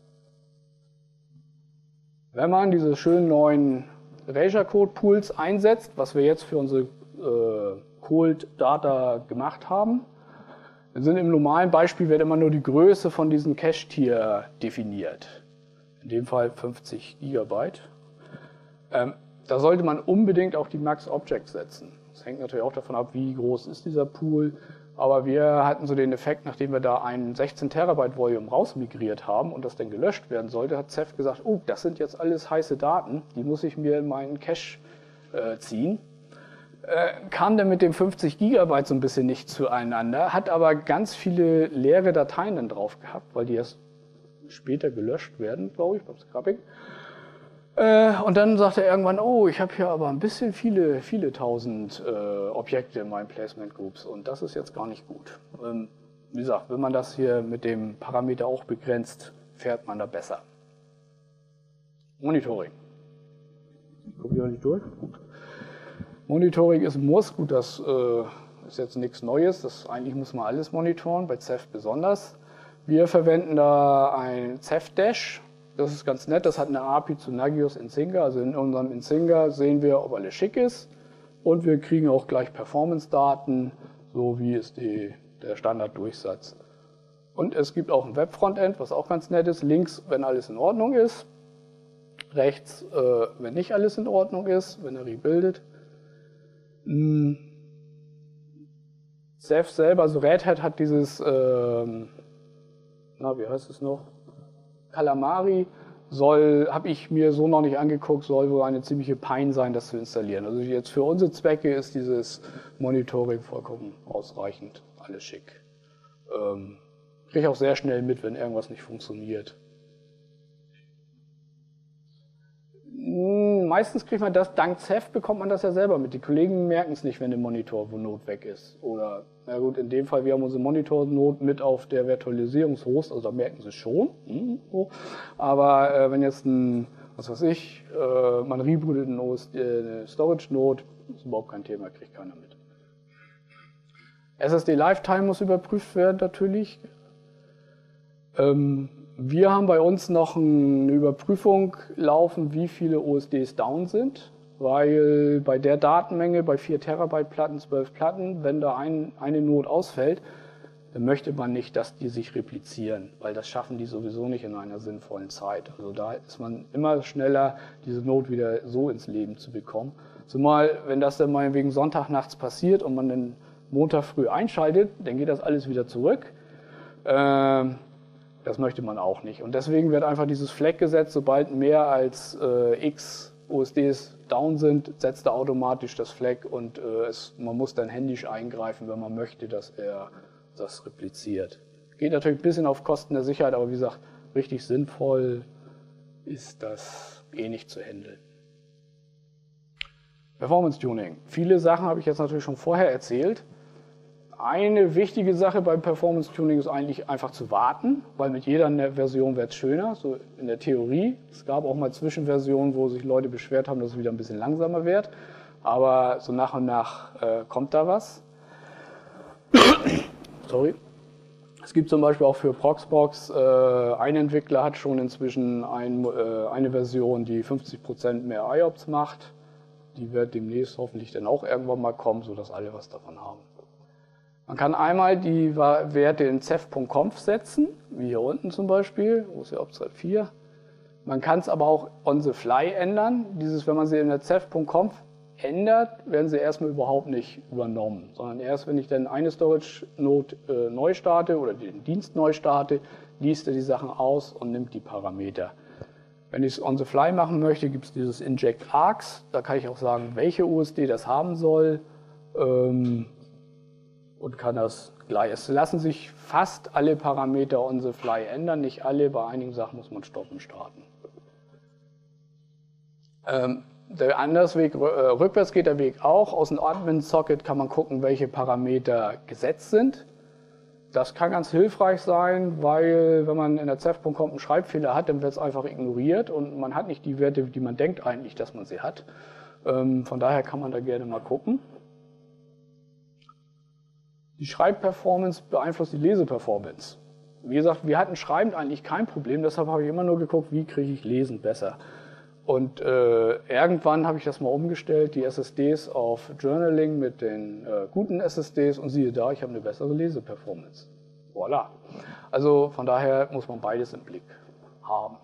Wenn man diese schönen neuen Erasure Code Pools einsetzt, was wir jetzt für unsere äh, Cold Data gemacht haben, dann sind im normalen Beispiel wird immer nur die Größe von diesem Cache-Tier definiert. In dem Fall fünfzig Gigabyte. Ähm, da sollte man unbedingt auch die Max Object setzen. Das hängt natürlich auch davon ab, wie groß ist dieser Pool. Aber wir hatten so den Effekt, nachdem wir da ein sechzehn Terabyte Volume rausmigriert haben und das dann gelöscht werden sollte, hat Ceph gesagt, oh, das sind jetzt alles heiße Daten, die muss ich mir in meinen Cache äh, ziehen. Äh, kam dann mit dem fünfzig Gigabyte so ein bisschen nicht zueinander, hat aber ganz viele leere Dateien dann drauf gehabt, weil die erst später gelöscht werden, glaube ich, beim Scrubbing. Äh, und dann sagte er irgendwann, oh, ich habe hier aber ein bisschen viele, viele tausend äh, Objekte in meinen Placement Groups und das ist jetzt gar nicht gut. Ähm, wie gesagt, wenn man das hier mit dem Parameter auch begrenzt, fährt man da besser. Monitoring. Kommt ihr nicht durch? Gut. Monitoring ist ein Muss, gut, das äh, ist jetzt nichts Neues, das, eigentlich muss man alles monitoren, bei Ceph besonders. Wir verwenden da ein Ceph Dash. Das ist ganz nett, das hat eine A P I zu Nagios Nzinga, also in unserem Nzinga sehen wir, ob alles schick ist und wir kriegen auch gleich Performance-Daten, so wie ist die, der Standarddurchsatz. Und es gibt auch ein Web-Frontend, was auch ganz nett ist, links, wenn alles in Ordnung ist, rechts, äh, wenn nicht alles in Ordnung ist, wenn er rebuildet. Hm. Ceph selber, also Red Hat hat dieses, ähm, na, wie heißt es noch? Calamari soll, habe ich mir so noch nicht angeguckt, soll wohl eine ziemliche Pein sein, das zu installieren. Also jetzt für unsere Zwecke ist dieses Monitoring vollkommen ausreichend, alles schick. Ähm, kriege ich auch sehr schnell mit, wenn irgendwas nicht funktioniert. Meistens kriegt man das, dank Ceph bekommt man das ja selber mit. Die Kollegen merken es nicht, wenn der Monitor-Node weg ist. Oder, na gut, in dem Fall, wir haben unsere Monitor-Node mit auf der Virtualisierungshost, also da merken sie es schon. Aber äh, wenn jetzt ein was weiß ich, äh, man rebootet eine, eine Storage-Node, ist überhaupt kein Thema, kriegt keiner mit. S S D-Lifetime muss überprüft werden natürlich. Ähm, wir haben bei uns noch eine Überprüfung laufen, wie viele O S Ds down sind, weil bei der Datenmenge, bei vier Terabyte Platten, zwölf Platten, wenn da ein, eine Node ausfällt, dann möchte man nicht, dass die sich replizieren, weil das schaffen die sowieso nicht in einer sinnvollen Zeit. Also da ist man immer schneller, diese Node wieder so ins Leben zu bekommen. Zumal, wenn das dann mal wegen Sonntag nachts passiert und man dann Montag früh einschaltet, dann geht das alles wieder zurück. Ähm, das möchte man auch nicht. Und deswegen wird einfach dieses Flag gesetzt, sobald mehr als äh, x O S Ds down sind, setzt er automatisch das Flag und äh, es, man muss dann händisch eingreifen, wenn man möchte, dass er das repliziert. Geht natürlich ein bisschen auf Kosten der Sicherheit, aber wie gesagt, richtig sinnvoll ist das eh nicht zu handeln. Performance Tuning. Viele Sachen habe ich jetzt natürlich schon vorher erzählt. Eine wichtige Sache beim Performance Tuning ist eigentlich einfach zu warten, weil mit jeder Version wird es schöner, so in der Theorie. Es gab auch mal Zwischenversionen, wo sich Leute beschwert haben, dass es wieder ein bisschen langsamer wird, aber so nach und nach äh, kommt da was. Sorry. Es gibt zum Beispiel auch für Proxmox, äh, ein Entwickler hat schon inzwischen ein, äh, eine Version, die fünfzig Prozent mehr I O P S macht. Die wird demnächst hoffentlich dann auch irgendwann mal kommen, sodass alle was davon haben. Man kann einmal die Werte in cef Punkt conf setzen, wie hier unten zum Beispiel, wo ist ja Optzeit vier. Man kann es aber auch on the fly ändern. Dieses, wenn man sie in der cef Punkt conf ändert, werden sie erstmal überhaupt nicht übernommen, sondern erst, wenn ich dann eine Storage-Node äh, neu starte oder den Dienst neu starte, liest er die Sachen aus und nimmt die Parameter. Wenn ich es on the fly machen möchte, gibt es dieses Inject Args. Da kann ich auch sagen, welche O S D das haben soll. Ähm, und kann das gleich. Es lassen sich fast alle Parameter on the fly ändern, nicht alle, bei einigen Sachen muss man stoppen starten. Ähm, der andere Weg, äh, rückwärts geht der Weg auch. Aus dem Admin-Socket kann man gucken, welche Parameter gesetzt sind. Das kann ganz hilfreich sein, weil wenn man in der cef Punkt conf einen Schreibfehler hat, dann wird es einfach ignoriert und man hat nicht die Werte, die man denkt eigentlich, dass man sie hat. Ähm, von daher kann man da gerne mal gucken. Die Schreibperformance beeinflusst die Leseperformance. Wie gesagt, wir hatten schreibend eigentlich kein Problem, deshalb habe ich immer nur geguckt, wie kriege ich Lesen besser. Und äh, irgendwann habe ich das mal umgestellt, die S S Ds auf Journaling mit den äh, guten S S Ds und siehe da, ich habe eine bessere Leseperformance. Voilà. Also von daher muss man beides im Blick haben.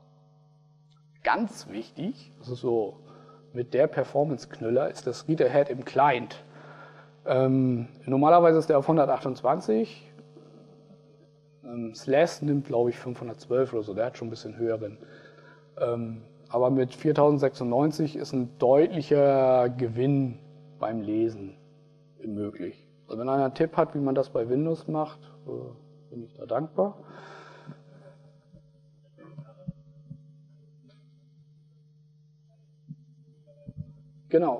Ganz wichtig, das ist so mit der Performance-Knüller, ist das Read-Ahead im Client. Ähm, normalerweise ist der auf hundertachtundzwanzig. Ähm, Slash nimmt, glaube ich, fünfhundertzwölf oder so, der hat schon ein bisschen höheren. Ähm, aber mit viertausendsechsundneunzig ist ein deutlicher Gewinn beim Lesen möglich. Also wenn einer einen Tipp hat, wie man das bei Windows macht, äh, bin ich da dankbar. Genau.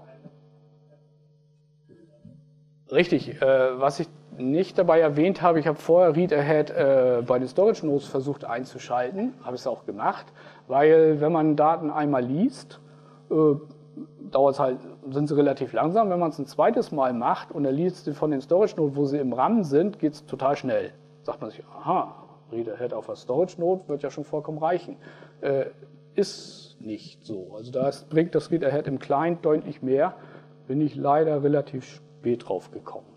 Richtig. Äh, was ich nicht dabei erwähnt habe, ich habe vorher Read Ahead äh, bei den Storage Nodes versucht einzuschalten, habe es auch gemacht, weil wenn man Daten einmal liest, äh, dauert es halt, sind sie relativ langsam. Wenn man es ein zweites Mal macht und er liest von den Storage Nodes, wo sie im RAM sind, geht es total schnell. Sagt man sich, aha, Read Ahead auf der Storage Node wird ja schon vollkommen reichen. Äh, ist nicht so. Also da bringt das Read Ahead im Client deutlich mehr. Bin ich leider relativ spät drauf gekommen.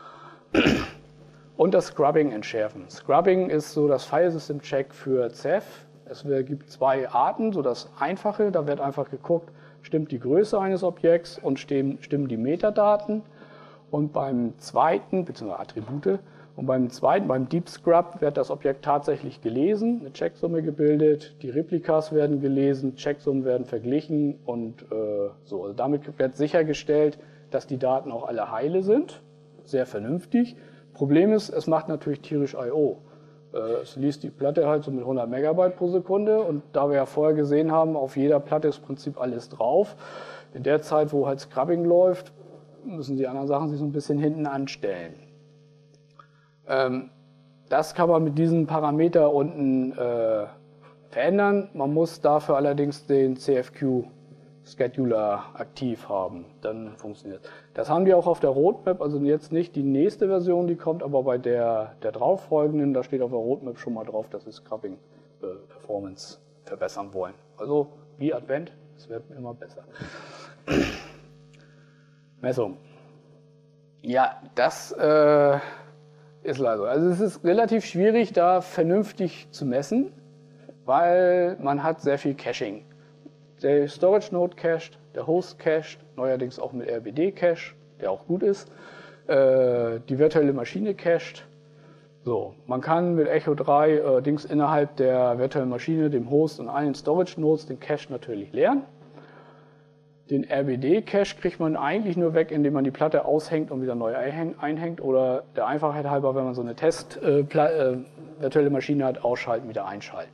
Und das Scrubbing entschärfen. Scrubbing ist so das Filesystem-Check für Ceph. Es gibt zwei Arten, so das Einfache, da wird einfach geguckt, stimmt die Größe eines Objekts und stimmen, stimmen die Metadaten. Und beim zweiten, beziehungsweise Attribute, und beim zweiten, beim Deep Scrub, wird das Objekt tatsächlich gelesen, eine Checksumme gebildet, die Replikas werden gelesen, Checksummen werden verglichen und äh, so. Also damit wird sichergestellt, dass die Daten auch alle heile sind. Sehr vernünftig. Problem ist, es macht natürlich tierisch I O. Es liest die Platte halt so mit hundert Megabyte pro Sekunde und da wir ja vorher gesehen haben, auf jeder Platte ist im Prinzip alles drauf. In der Zeit, wo halt Scrubbing läuft, müssen die anderen Sachen sich so ein bisschen hinten anstellen. Das kann man mit diesem Parameter unten verändern. Man muss dafür allerdings den C F Q Scheduler aktiv haben, dann funktioniert es. Das haben die auch auf der Roadmap, also jetzt nicht die nächste Version, die kommt, aber bei der, der darauffolgenden, da steht auf der Roadmap schon mal drauf, dass sie Scrubbing äh, Performance verbessern wollen. Also wie Advent, es wird immer besser. Messung. Ja, das äh, ist leider so. Also es ist relativ schwierig, da vernünftig zu messen, weil man hat sehr viel Caching. Der Storage Node cached, der Host cached, neuerdings auch mit R B D Cache, der auch gut ist. Äh, die virtuelle Maschine cached. So, man kann mit Echo drei äh, Dings innerhalb der virtuellen Maschine, dem Host und allen Storage Nodes den Cache natürlich leeren. Den R B D Cache kriegt man eigentlich nur weg, indem man die Platte aushängt und wieder neu einhängt. Oder der Einfachheit halber, wenn man so eine Test äh, äh, virtuelle Maschine hat, ausschalten, wieder einschalten.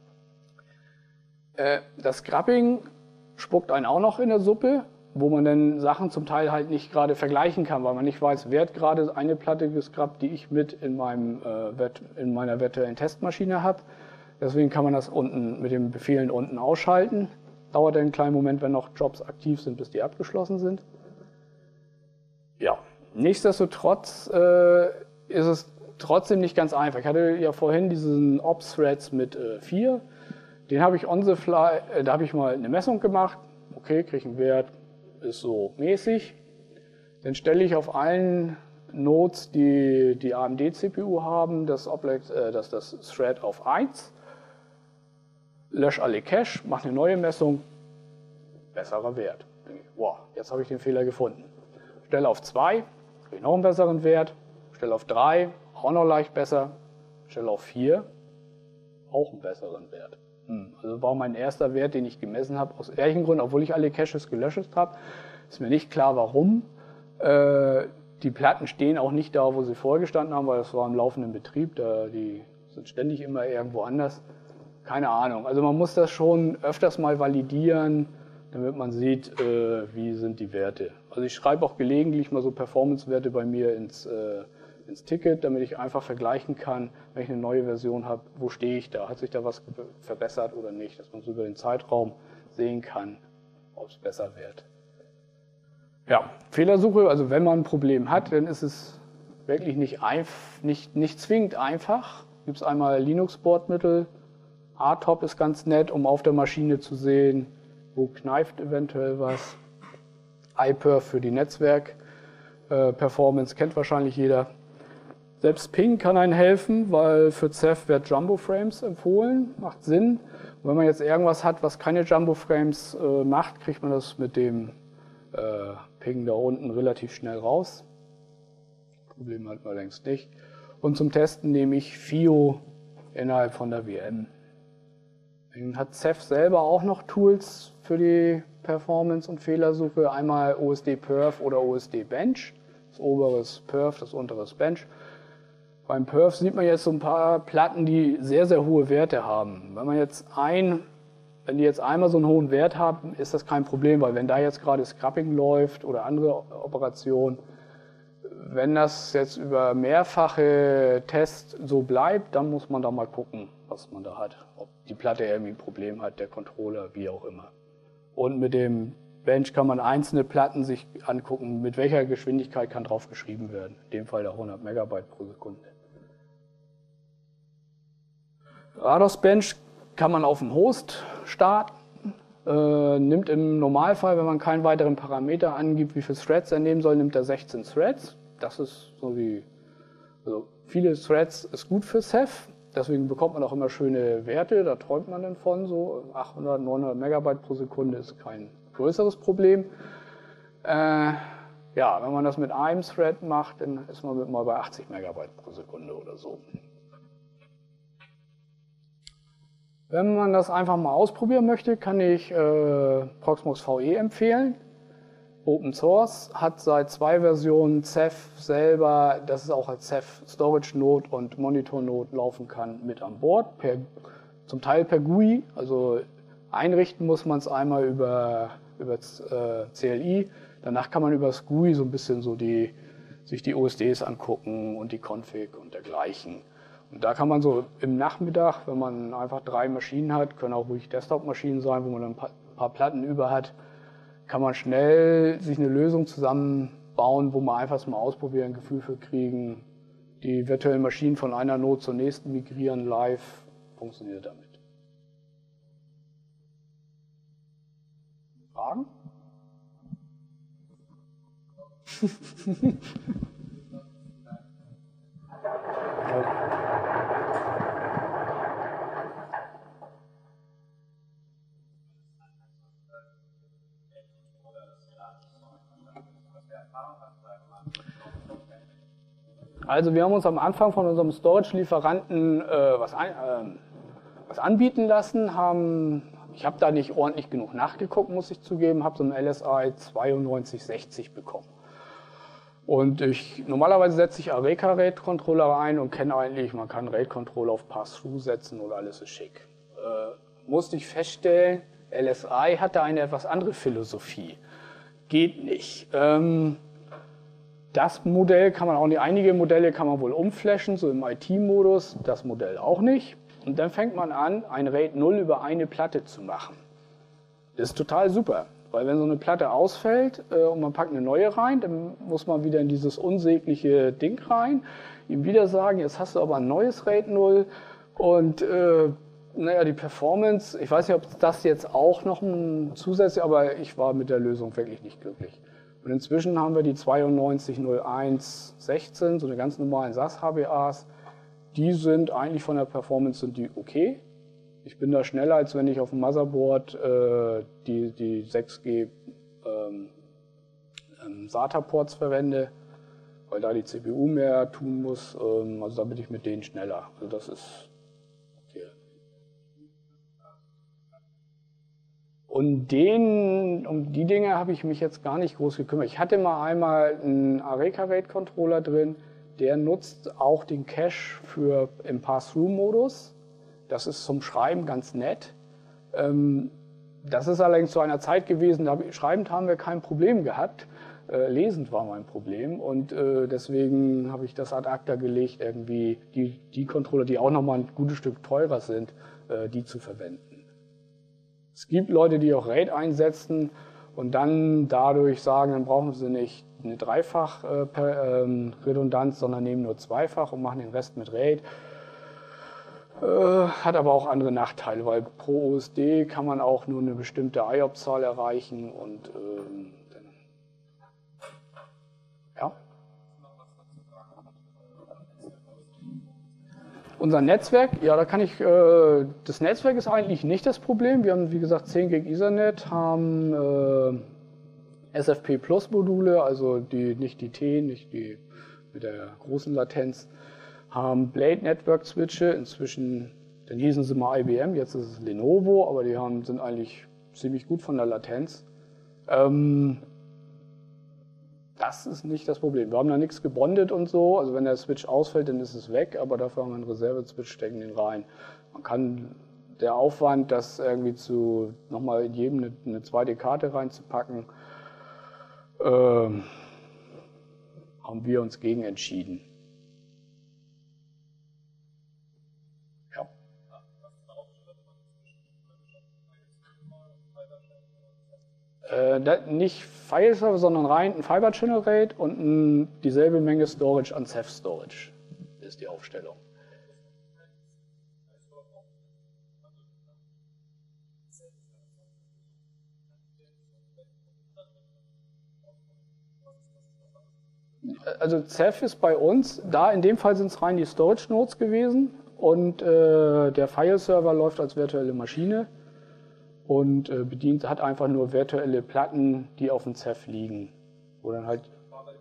Das Scrubbing spuckt einen auch noch in der Suppe, wo man dann Sachen zum Teil halt nicht gerade vergleichen kann, weil man nicht weiß, wer hat gerade eine Platte gescrubbt, die ich mit in, meinem, äh, in meiner virtuellen Testmaschine habe. Deswegen kann man das unten mit den Befehlen unten ausschalten. Dauert einen kleinen Moment, wenn noch Jobs aktiv sind, bis die abgeschlossen sind. Ja, nichtsdestotrotz äh, ist es trotzdem nicht ganz einfach. Ich hatte ja vorhin diesen Ops-Threads mit äh, vier. Den habe ich on the fly, äh, da habe ich mal eine Messung gemacht. Okay, kriege ich einen Wert, ist so mäßig. Dann stelle ich auf allen Nodes, die die A M D C P U haben, das, Object, äh, das, das Thread auf eins. Lösche alle Cache, mache eine neue Messung. Besserer Wert. Wow, jetzt habe ich den Fehler gefunden. Stelle auf zwei, kriege ich noch einen besseren Wert. Stelle auf drei, auch noch leicht besser. Stelle auf vier, auch einen besseren Wert. Also war mein erster Wert, den ich gemessen habe, aus irgendeinem Grund, obwohl ich alle Caches gelöscht habe, ist mir nicht klar, warum. Äh, die Platten stehen auch nicht da, wo sie vorher gestanden haben, weil das war im laufenden Betrieb, da, die sind ständig immer irgendwo anders. Keine Ahnung. Also man muss das schon öfters mal validieren, damit man sieht, äh, wie sind die Werte. Also ich schreibe auch gelegentlich mal so Performance-Werte bei mir ins äh, ins Ticket, damit ich einfach vergleichen kann, wenn ich eine neue Version habe, wo stehe ich da, hat sich da was verbessert oder nicht, dass man so über den Zeitraum sehen kann, ob es besser wird. Ja, Fehlersuche, also wenn man ein Problem hat, dann ist es wirklich nicht, einf nicht, nicht zwingend einfach. Gibt es einmal Linux-Bordmittel, R T O P ist ganz nett, um auf der Maschine zu sehen, wo kneift eventuell was. iPerf für die Netzwerk-Performance kennt wahrscheinlich jeder. Selbst Ping kann einem helfen, weil für Ceph wird Jumbo Frames empfohlen, macht Sinn. Und wenn man jetzt irgendwas hat, was keine Jumbo Frames äh, macht, kriegt man das mit dem äh, Ping da unten relativ schnell raus. Problem hat man längst nicht. Und zum Testen nehme ich F I O innerhalb von der V M. Dann hat Ceph selber auch noch Tools für die Performance und Fehlersuche. Einmal O S D Perf oder O S D Bench. Das obere ist Perf, das untere ist Bench. Beim Perf sieht man jetzt so ein paar Platten, die sehr, sehr hohe Werte haben. Wenn man jetzt ein, wenn die jetzt einmal so einen hohen Wert haben, ist das kein Problem, weil wenn da jetzt gerade Scrubbing läuft oder andere Operationen, wenn das jetzt über mehrfache Tests so bleibt, dann muss man da mal gucken, was man da hat. Ob die Platte irgendwie ein Problem hat, der Controller, wie auch immer. Und mit dem Bench kann man einzelne Platten sich angucken, mit welcher Geschwindigkeit kann drauf geschrieben werden. In dem Fall der hundert Megabyte pro Sekunde. Rados Bench kann man auf dem Host starten, äh, nimmt im Normalfall, wenn man keinen weiteren Parameter angibt, wie viele Threads er nehmen soll, nimmt er sechzehn Threads. Das ist so wie, also viele Threads ist gut für Ceph, deswegen bekommt man auch immer schöne Werte, da träumt man dann von, so achthundert, neunhundert Megabyte pro Sekunde ist kein größeres Problem. Äh, ja, wenn man das mit einem Thread macht, dann ist man mit mal bei achtzig Megabyte pro Sekunde oder so. Wenn man das einfach mal ausprobieren möchte, kann ich äh, Proxmox V E empfehlen. Open Source, hat seit zwei Versionen Ceph selber, dass es auch als Ceph Storage Node und Monitor Node laufen kann, mit an Bord. Per, zum Teil per G U I, also einrichten muss man es einmal über, über äh, C L I. Danach kann man über das G U I so ein bisschen so die, sich die O S Ds angucken und die Config und dergleichen. Und da kann man so im Nachmittag, wenn man einfach drei Maschinen hat, können auch ruhig Desktop-Maschinen sein, wo man dann ein paar, ein paar Platten über hat, kann man schnell sich eine Lösung zusammenbauen, wo man einfach mal ausprobieren, ein Gefühl für kriegen, die virtuellen Maschinen von einer Node zur nächsten migrieren, live, funktioniert damit. Fragen? Also wir haben uns am Anfang von unserem Storage-Lieferanten äh, was, ein, äh, was anbieten lassen. Haben, ich habe da nicht ordentlich genug nachgeguckt, muss ich zugeben, habe so einen L S I zweiundneunzig sechzig bekommen. Und ich, normalerweise setze ich Areka RAID-Controller ein und kenne eigentlich, man kann RAID-Controller auf Pass-Through setzen und alles ist schick. Äh, musste ich feststellen, L S I hatte eine etwas andere Philosophie. Geht nicht. Ähm, Das Modell kann man auch nicht, einige Modelle kann man wohl umflashen, so im I T-Modus, das Modell auch nicht. Und dann fängt man an, ein RAID null über eine Platte zu machen. Das ist total super, weil wenn so eine Platte ausfällt äh, und man packt eine neue rein, dann muss man wieder in dieses unsägliche Ding rein, ihm wieder sagen, jetzt hast du aber ein neues RAID null und äh, naja, die Performance, ich weiß nicht, ob das jetzt auch noch ein zusätzlich, aber ich war mit der Lösung wirklich nicht glücklich. Und inzwischen haben wir die zweiundneunzig null eins sechzehn, so eine ganz normalen S A S-H B As. Die sind eigentlich von der Performance sind die okay. Ich bin da schneller, als wenn ich auf dem Motherboard äh, die, die sechs G ähm, ähm, SATA-Ports verwende, weil da die C P U mehr tun muss. Ähm, also da bin ich mit denen schneller. Also das ist okay. Und den, um die Dinge habe ich mich jetzt gar nicht groß gekümmert. Ich hatte mal einmal einen Areka RAID-Controller drin, der nutzt auch den Cache für, im Pass-Through-Modus. Das ist zum Schreiben ganz nett. Ähm, das ist allerdings zu einer Zeit gewesen, da schreibend haben wir kein Problem gehabt. Äh, lesend war mein Problem und äh, deswegen habe ich das ad acta gelegt, irgendwie die, die Controller, die auch nochmal ein gutes Stück teurer sind, äh, die zu verwenden. Es gibt Leute, die auch RAID einsetzen und dann dadurch sagen, dann brauchen sie nicht eine Dreifach-Redundanz, sondern nehmen nur zweifach und machen den Rest mit RAID. Äh, hat aber auch andere Nachteile, weil pro O S D kann man auch nur eine bestimmte I O P S-Zahl erreichen und ähm, dann, ja. Unser Netzwerk, ja, da kann ich, äh, das Netzwerk ist eigentlich nicht das Problem. Wir haben, wie gesagt, zehn Gig Ethernet, haben äh, S F P Plus Module, also die, nicht die T, nicht die mit der großen Latenz, haben Blade Network Switche, inzwischen, dann hießen sie mal I B M, jetzt ist es Lenovo, aber die haben, sind eigentlich ziemlich gut von der Latenz. Ähm, Das ist nicht das Problem. Wir haben da nichts gebondet und so. Also wenn der Switch ausfällt, dann ist es weg, aber dafür haben wir einen Reserve-Switch, stecken den rein. Man kann, der Aufwand, das irgendwie zu, nochmal in jedem eine, eine zweite Karte reinzupacken, ähm, haben wir uns gegen entschieden. Ja. Äh, da, nicht File-Server, sondern rein ein Fiber Channel RAID und ein, dieselbe Menge Storage an Ceph Storage ist die Aufstellung. Also Ceph ist bei uns, da in dem Fall sind es rein die Storage Nodes gewesen und äh, der File-Server läuft als virtuelle Maschine. Und äh, bedient, hat einfach nur virtuelle Platten, die auf dem Ceph liegen. Wo dann halt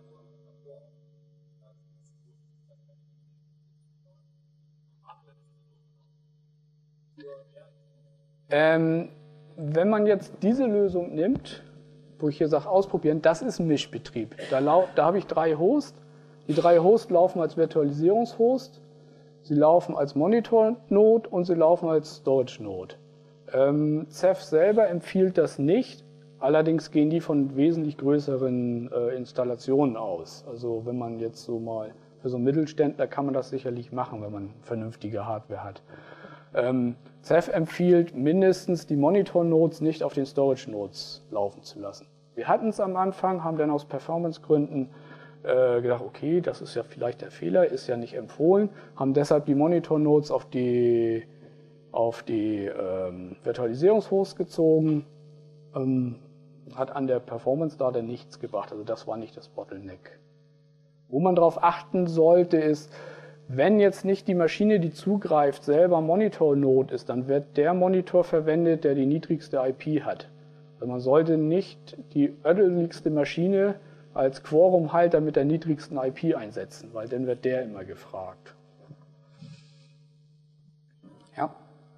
ähm, wenn man jetzt diese Lösung nimmt, wo ich hier sage, ausprobieren, das ist ein Mischbetrieb. Da, da habe ich drei Hosts. Die drei Hosts laufen als Virtualisierungshost, sie laufen als Monitor-Node und sie laufen als Storage-Node. Ähm, Ceph selber empfiehlt das nicht, allerdings gehen die von wesentlich größeren äh, Installationen aus. Also wenn man jetzt so mal für so einen Mittelständler kann man das sicherlich machen, wenn man vernünftige Hardware hat. Ähm, Ceph empfiehlt mindestens die Monitor-Nodes nicht auf den Storage-Nodes laufen zu lassen. Wir hatten es am Anfang, haben dann aus Performance-Gründen äh, gedacht, okay, das ist ja vielleicht der Fehler, ist ja nicht empfohlen, haben deshalb die Monitor-Nodes auf die, auf die ähm, Virtualisierungshosts gezogen, ähm, hat an der Performance da dann nichts gebracht, also das war nicht das Bottleneck. Wo man darauf achten sollte, ist, wenn jetzt nicht die Maschine, die zugreift, selber Monitor-Node ist, dann wird der Monitor verwendet, der die niedrigste I P hat. Also man sollte nicht die ödeligste Maschine als Quorum-Halter mit der niedrigsten I P einsetzen, weil dann wird der immer gefragt. Ja?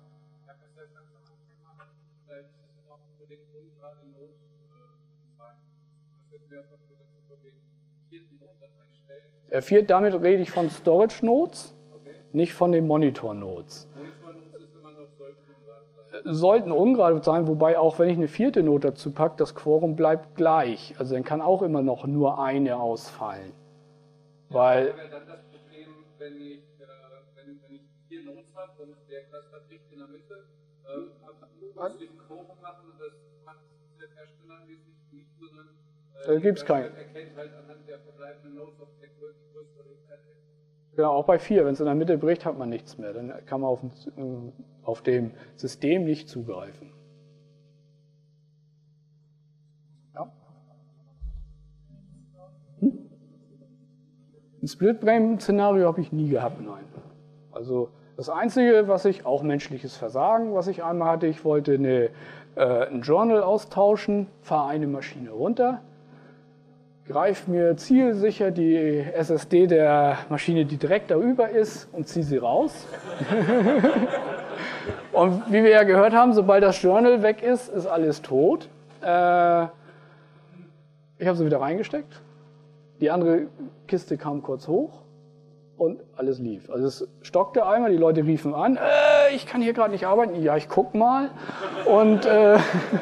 Er viert, damit rede ich von Storage Nodes, okay. Nicht von den Monitor Nodes. Monitor Nodes ist immer noch sollten, sollten ungerade sein, wobei auch wenn ich eine vierte Node dazu packe, das Quorum bleibt gleich. Also dann kann auch immer noch nur eine ausfallen. Ja, weil ich habe ja dann das Problem, wenn ich, äh, wenn, wenn ich vier Nodes habe und der Cluster liegt in der Mitte, ähm, muss ich ein Quorum machen und das macht der Hersteller wesentlich nicht, sondern äh, da gibt es keinen. Erkennt halt anhand der verbleibenden Nodes auf der größere Genau, auch bei vier, wenn es in der Mitte bricht, hat man nichts mehr. Dann kann man auf, auf dem System nicht zugreifen. Ja. Hm? Ein Split-Brain-Szenario habe ich nie gehabt, nein. Also das Einzige, was ich, auch menschliches Versagen, was ich einmal hatte, ich wollte eine, äh, ein Journal austauschen, fahre eine Maschine runter, greife mir zielsicher die S S D der Maschine, die direkt darüber ist, und ziehe sie raus. Und wie wir ja gehört haben, sobald das Journal weg ist, ist alles tot. Äh, ich habe sie wieder reingesteckt. Die andere Kiste kam kurz hoch und alles lief. Also es stockte einmal, die Leute riefen an, äh, ich kann hier gerade nicht arbeiten. Ja, ich guck mal. Und äh,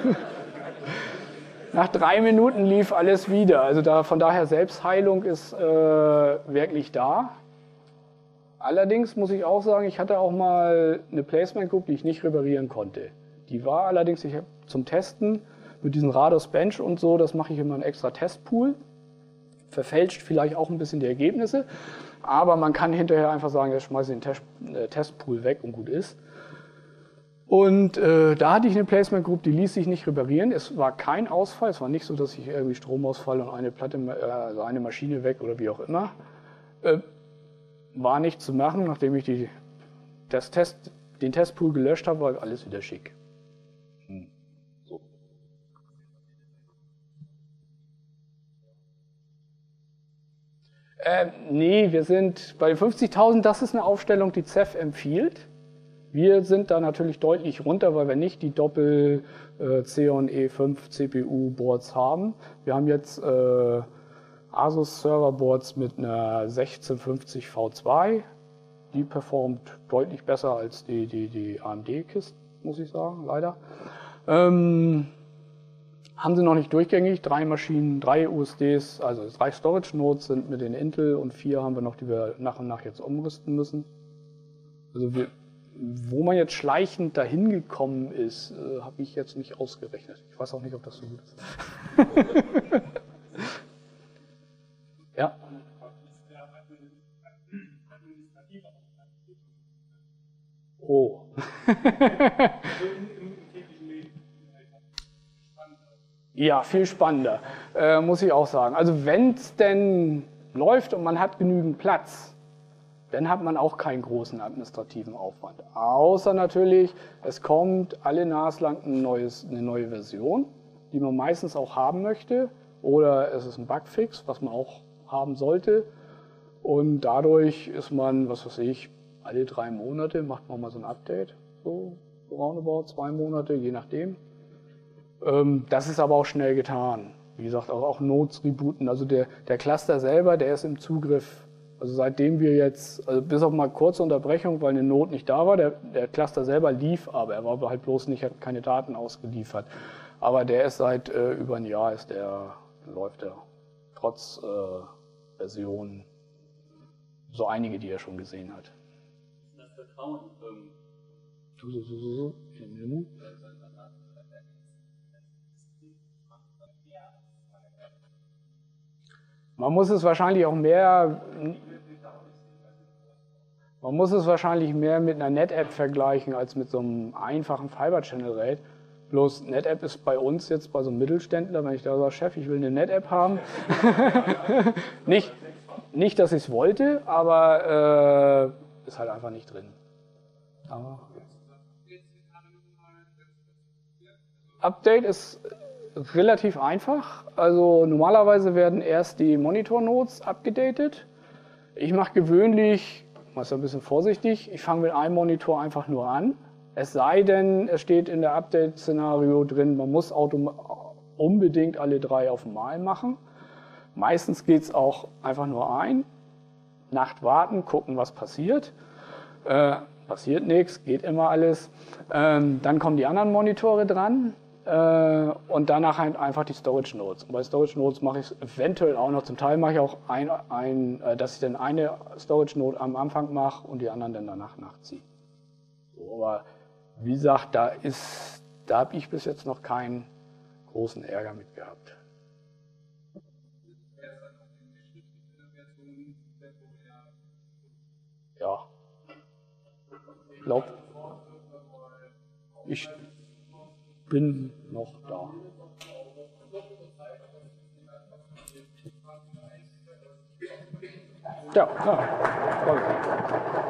nach drei Minuten lief alles wieder. Also da, von daher Selbstheilung ist äh, wirklich da. Allerdings muss ich auch sagen, ich hatte auch mal eine Placement Group, die ich nicht reparieren konnte. Die war allerdings, ich habe zum Testen mit diesem Rados Bench und so, das mache ich immer einen extra Testpool. Verfälscht vielleicht auch ein bisschen die Ergebnisse, aber man kann hinterher einfach sagen, jetzt schmeiße ich den Test, äh, Testpool weg und gut ist. Und äh, da hatte ich eine Placement Group, die ließ sich nicht reparieren. Es war kein Ausfall, es war nicht so, dass ich irgendwie Stromausfall und eine Platte, äh, also eine Maschine weg oder wie auch immer. Äh, war nicht zu machen, nachdem ich die, das Test, den Testpool gelöscht habe, war alles wieder schick. Hm. So. Äh, nee, wir sind bei fünfzigtausend, das ist eine Aufstellung, die Ceph empfiehlt. Wir sind da natürlich deutlich runter, weil wir nicht die Doppel äh, Xeon E fünf C P U Boards haben. Wir haben jetzt äh, Asus Server Boards mit einer sechzehn fünfzig V zwei. Die performt deutlich besser als die, die, die A M D-Kisten, muss ich sagen, leider. Ähm, haben sie noch nicht durchgängig. Drei Maschinen, drei U S Ds, also drei Storage Nodes sind mit den Intel und vier haben wir noch, die wir nach und nach jetzt umrüsten müssen. Also wir Wo man jetzt schleichend dahin gekommen ist, äh, habe ich jetzt nicht ausgerechnet. Ich weiß auch nicht, ob das so gut ist. Ja. Oh. Ja, viel spannender, äh, muss ich auch sagen. Also wenn es denn läuft und man hat genügend Platz, dann hat man auch keinen großen administrativen Aufwand. Außer natürlich, es kommt alle naslang ein neues, eine neue Version, die man meistens auch haben möchte. Oder es ist ein Bugfix, was man auch haben sollte. Und dadurch ist man, was weiß ich, alle drei Monate macht man mal so ein Update. So roundabout, zwei Monate, je nachdem. Das ist aber auch schnell getan. Wie gesagt, auch, auch Nodes rebooten. Also der, der Cluster selber, der ist im Zugriff. Also seitdem wir jetzt, also bis auf mal kurze Unterbrechung, weil eine Node nicht da war, der, der Cluster selber lief, aber er war halt bloß nicht, hat keine Daten ausgeliefert. Aber der ist seit äh, über ein Jahr, ist der, läuft der, trotz äh, Version so einige, die er schon gesehen hat. Das Vertrauen. Ähm, So, so, so, so. Man muss es wahrscheinlich auch mehr, man muss es wahrscheinlich mehr mit einer NetApp vergleichen als mit so einem einfachen Fiber Channel RAID. Bloß NetApp ist bei uns jetzt bei so einem Mittelständler, wenn ich da sage, Chef, ich will eine NetApp haben. nicht, nicht, dass ich es wollte, aber äh, ist halt einfach nicht drin. Aber Update ist relativ einfach. Also normalerweise werden erst die Monitor-Nodes abgedatet. Ich mache gewöhnlich, ich bin ein bisschen vorsichtig, ich fange mit einem Monitor einfach nur an. Es sei denn, es steht in der Update-Szenario drin, man muss unbedingt alle drei auf einmal machen. Meistens geht es auch einfach nur ein, Nacht warten, gucken, was passiert. Äh, passiert nichts, geht immer alles. Ähm, dann kommen die anderen Monitore dran. Und danach halt einfach die Storage Nodes. Und bei Storage Nodes mache ich es eventuell auch noch, zum Teil mache ich auch ein, ein, dass ich dann eine Storage Node am Anfang mache und die anderen dann danach nachziehe. So, aber wie gesagt, da ist, da habe ich bis jetzt noch keinen großen Ärger mit gehabt. Ja. Ich glaube, ich bin noch da. Ja, ja.